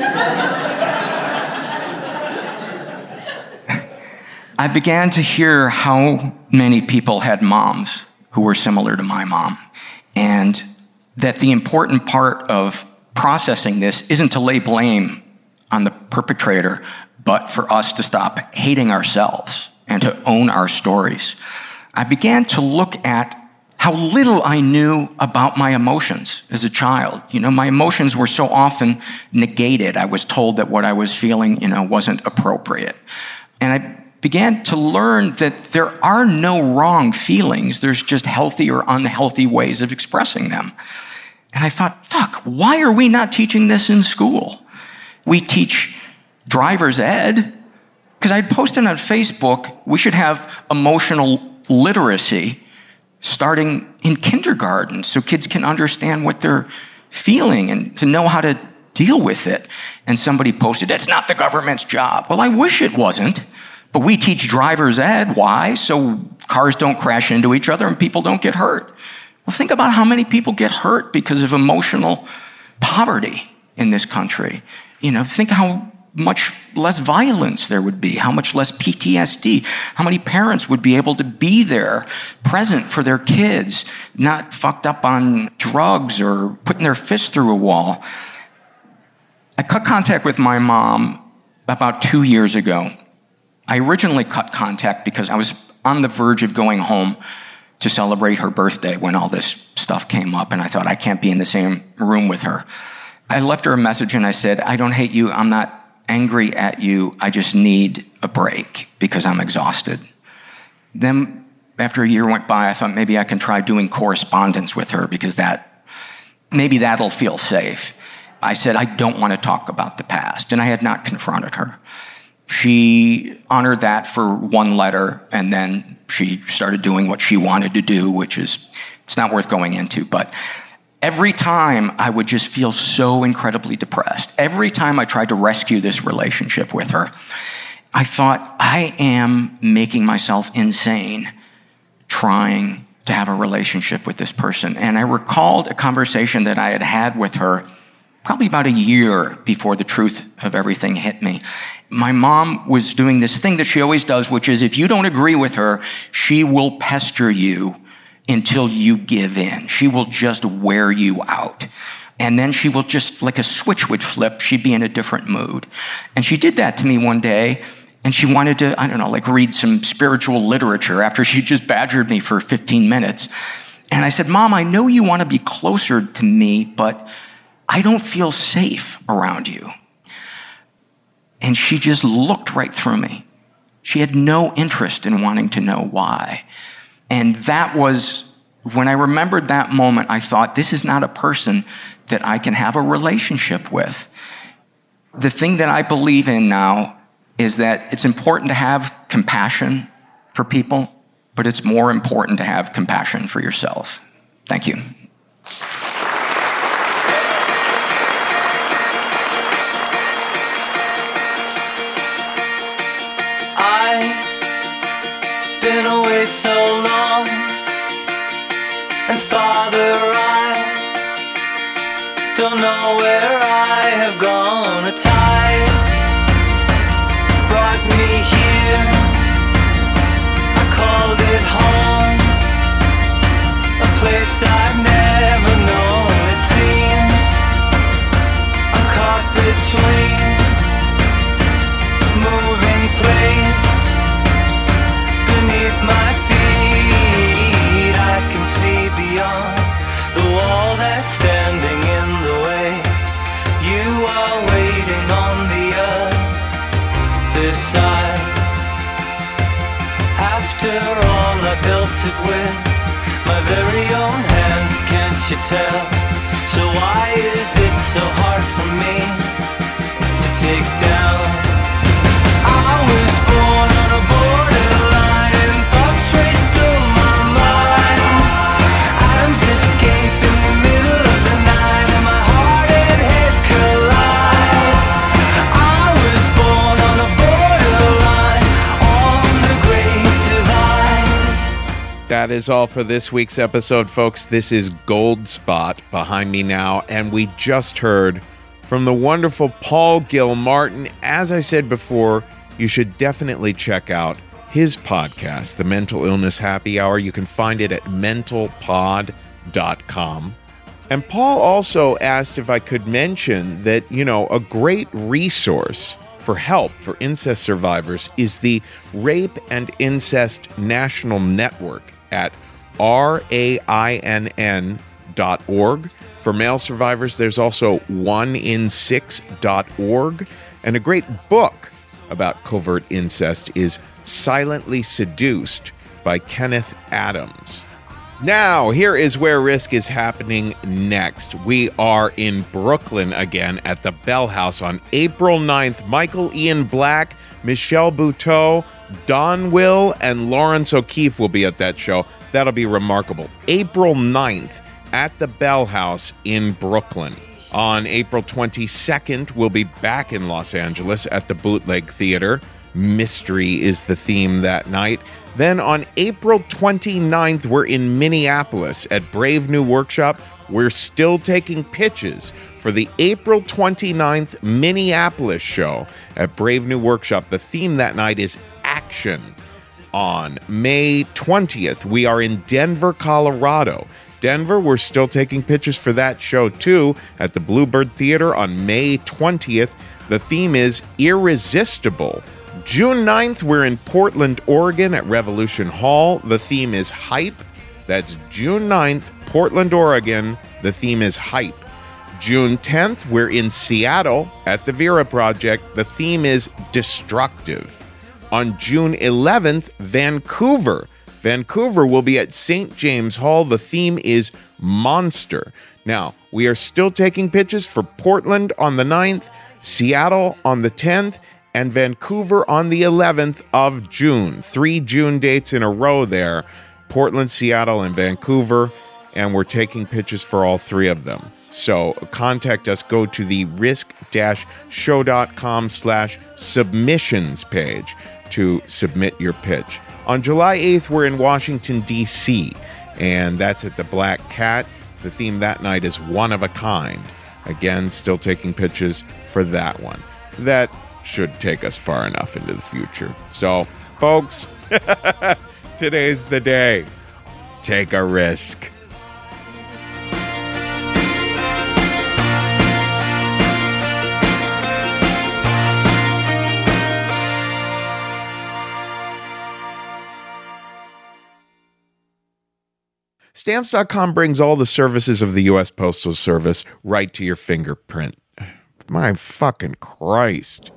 I began to hear how many people had moms who were similar to my mom, and that the important part of processing this isn't to lay blame on the perpetrator, but for us to stop hating ourselves and to own our stories. I began to look at how little I knew about my emotions as a child. My emotions were so often negated. I was told that what I was feeling, wasn't appropriate. And I began to learn that there are no wrong feelings. There's just healthy or unhealthy ways of expressing them. And I thought, fuck, why are we not teaching this in school? We teach driver's ed. Because I'd posted on Facebook, we should have emotional literacy starting in kindergarten so kids can understand what they're feeling and to know how to deal with it. And somebody posted, it's not the government's job. Well, I wish it wasn't. But we teach driver's ed. Why? So cars don't crash into each other and people don't get hurt. Well, think about how many people get hurt because of emotional poverty in this country. Think how much less violence there would be, how much less PTSD, how many parents would be able to be there, present for their kids, not fucked up on drugs or putting their fist through a wall. I cut contact with my mom about 2 years ago. I originally cut contact because I was on the verge of going home to celebrate her birthday when all this stuff came up, and I thought, I can't be in the same room with her. I left her a message and I said, I don't hate you, I'm not angry at you, I just need a break because I'm exhausted. Then after a year went by, I thought maybe I can try doing correspondence with her because maybe that'll feel safe. I said, I don't want to talk about the past, and I had not confronted her. She honored that for one letter, and then she started doing what she wanted to do, which is, it's not worth going into, but every time I would just feel so incredibly depressed. Every time I tried to rescue this relationship with her, I thought, I am making myself insane trying to have a relationship with this person. And I recalled a conversation that I had had with her probably about a year before the truth of everything hit me. My mom was doing this thing that she always does, which is if you don't agree with her, she will pester you until you give in. She will just wear you out. And then she will just, like a switch would flip, she'd be in a different mood. And she did that to me one day, and she wanted to, read some spiritual literature after she just badgered me for 15 minutes. And I said, Mom, I know you want to be closer to me, but I don't feel safe around you. And she just looked right through me. She had no interest in wanting to know why. And that was, when I remembered that moment, I thought, this is not a person that I can have a relationship with. The thing that I believe in now is that it's important to have compassion for people, but it's more important to have compassion for yourself. Thank you. Been away so long, and Father, I don't know where I have gone. A tide brought me here, I called it home, a place I've never known. It seems I'm caught between moving plates. Beneath my feet, I can see beyond the wall that's standing in the way. You are waiting on the other side. After all, I built it with my very own hands, can't you tell? So why is it so hard for me to take down? I was born on a borderline, and thoughts race through my mind. Atoms escape in the middle of the night, and my heart and head collide. I was born on a borderline, on the great divide. That is all for this week's episode, folks. This is Gold Spot behind me now, and we just heard from the wonderful Paul Gilmartin. As I said before, you should definitely check out his podcast, The Mental Illness Happy Hour. You can find it at mentalpod.com. And Paul also asked if I could mention that, a great resource for help for incest survivors is the Rape and Incest National Network at RAINN.org. For male survivors, there's also 1in6.org. And a great book about covert incest is Silently Seduced by Kenneth Adams. Now, here is where Risk is happening next. We are in Brooklyn again at the Bell House on April 9th. Michael Ian Black, Michelle Buteau, Don Will, and Lawrence O'Keefe will be at that show. That'll be remarkable. April 9th at the Bell House in Brooklyn. On April 22nd, we'll be back in Los Angeles at the Bootleg Theater. Mystery is the theme that night. Then on April 29th, we're in Minneapolis at Brave New Workshop. We're still taking pitches for the April 29th Minneapolis show at Brave New Workshop. The theme that night is action. On May 20th, we are in Denver, Colorado. Denver, we're still taking pitches for that show too at the Bluebird Theater on May 20th. The theme is Irresistible. June 9th, we're in Portland, Oregon at Revolution Hall. The theme is Hype. That's June 9th, Portland, Oregon. The theme is hype. June 10th, we're in Seattle at the Vera Project. The theme is destructive. On June 11th, Vancouver. Vancouver will be at St. James Hall. The theme is monster. Now, we are still taking pitches for Portland on the 9th, Seattle on the 10th, and Vancouver on the 11th of June. 3 June dates in a row there. Portland, Seattle, and Vancouver. And we're taking pitches for all three of them. So contact us. Go to the risk-show.com/submissions page to submit your pitch. On July 8th, we're in Washington, D.C., and that's at the Black Cat. The theme that night is one of a kind. Again, still taking pitches for that one. That should take us far enough into the future. So, folks, today's the day. Take a risk. Stamps.com brings all the services of the U.S. Postal Service right to your fingerprint. My fucking Christ.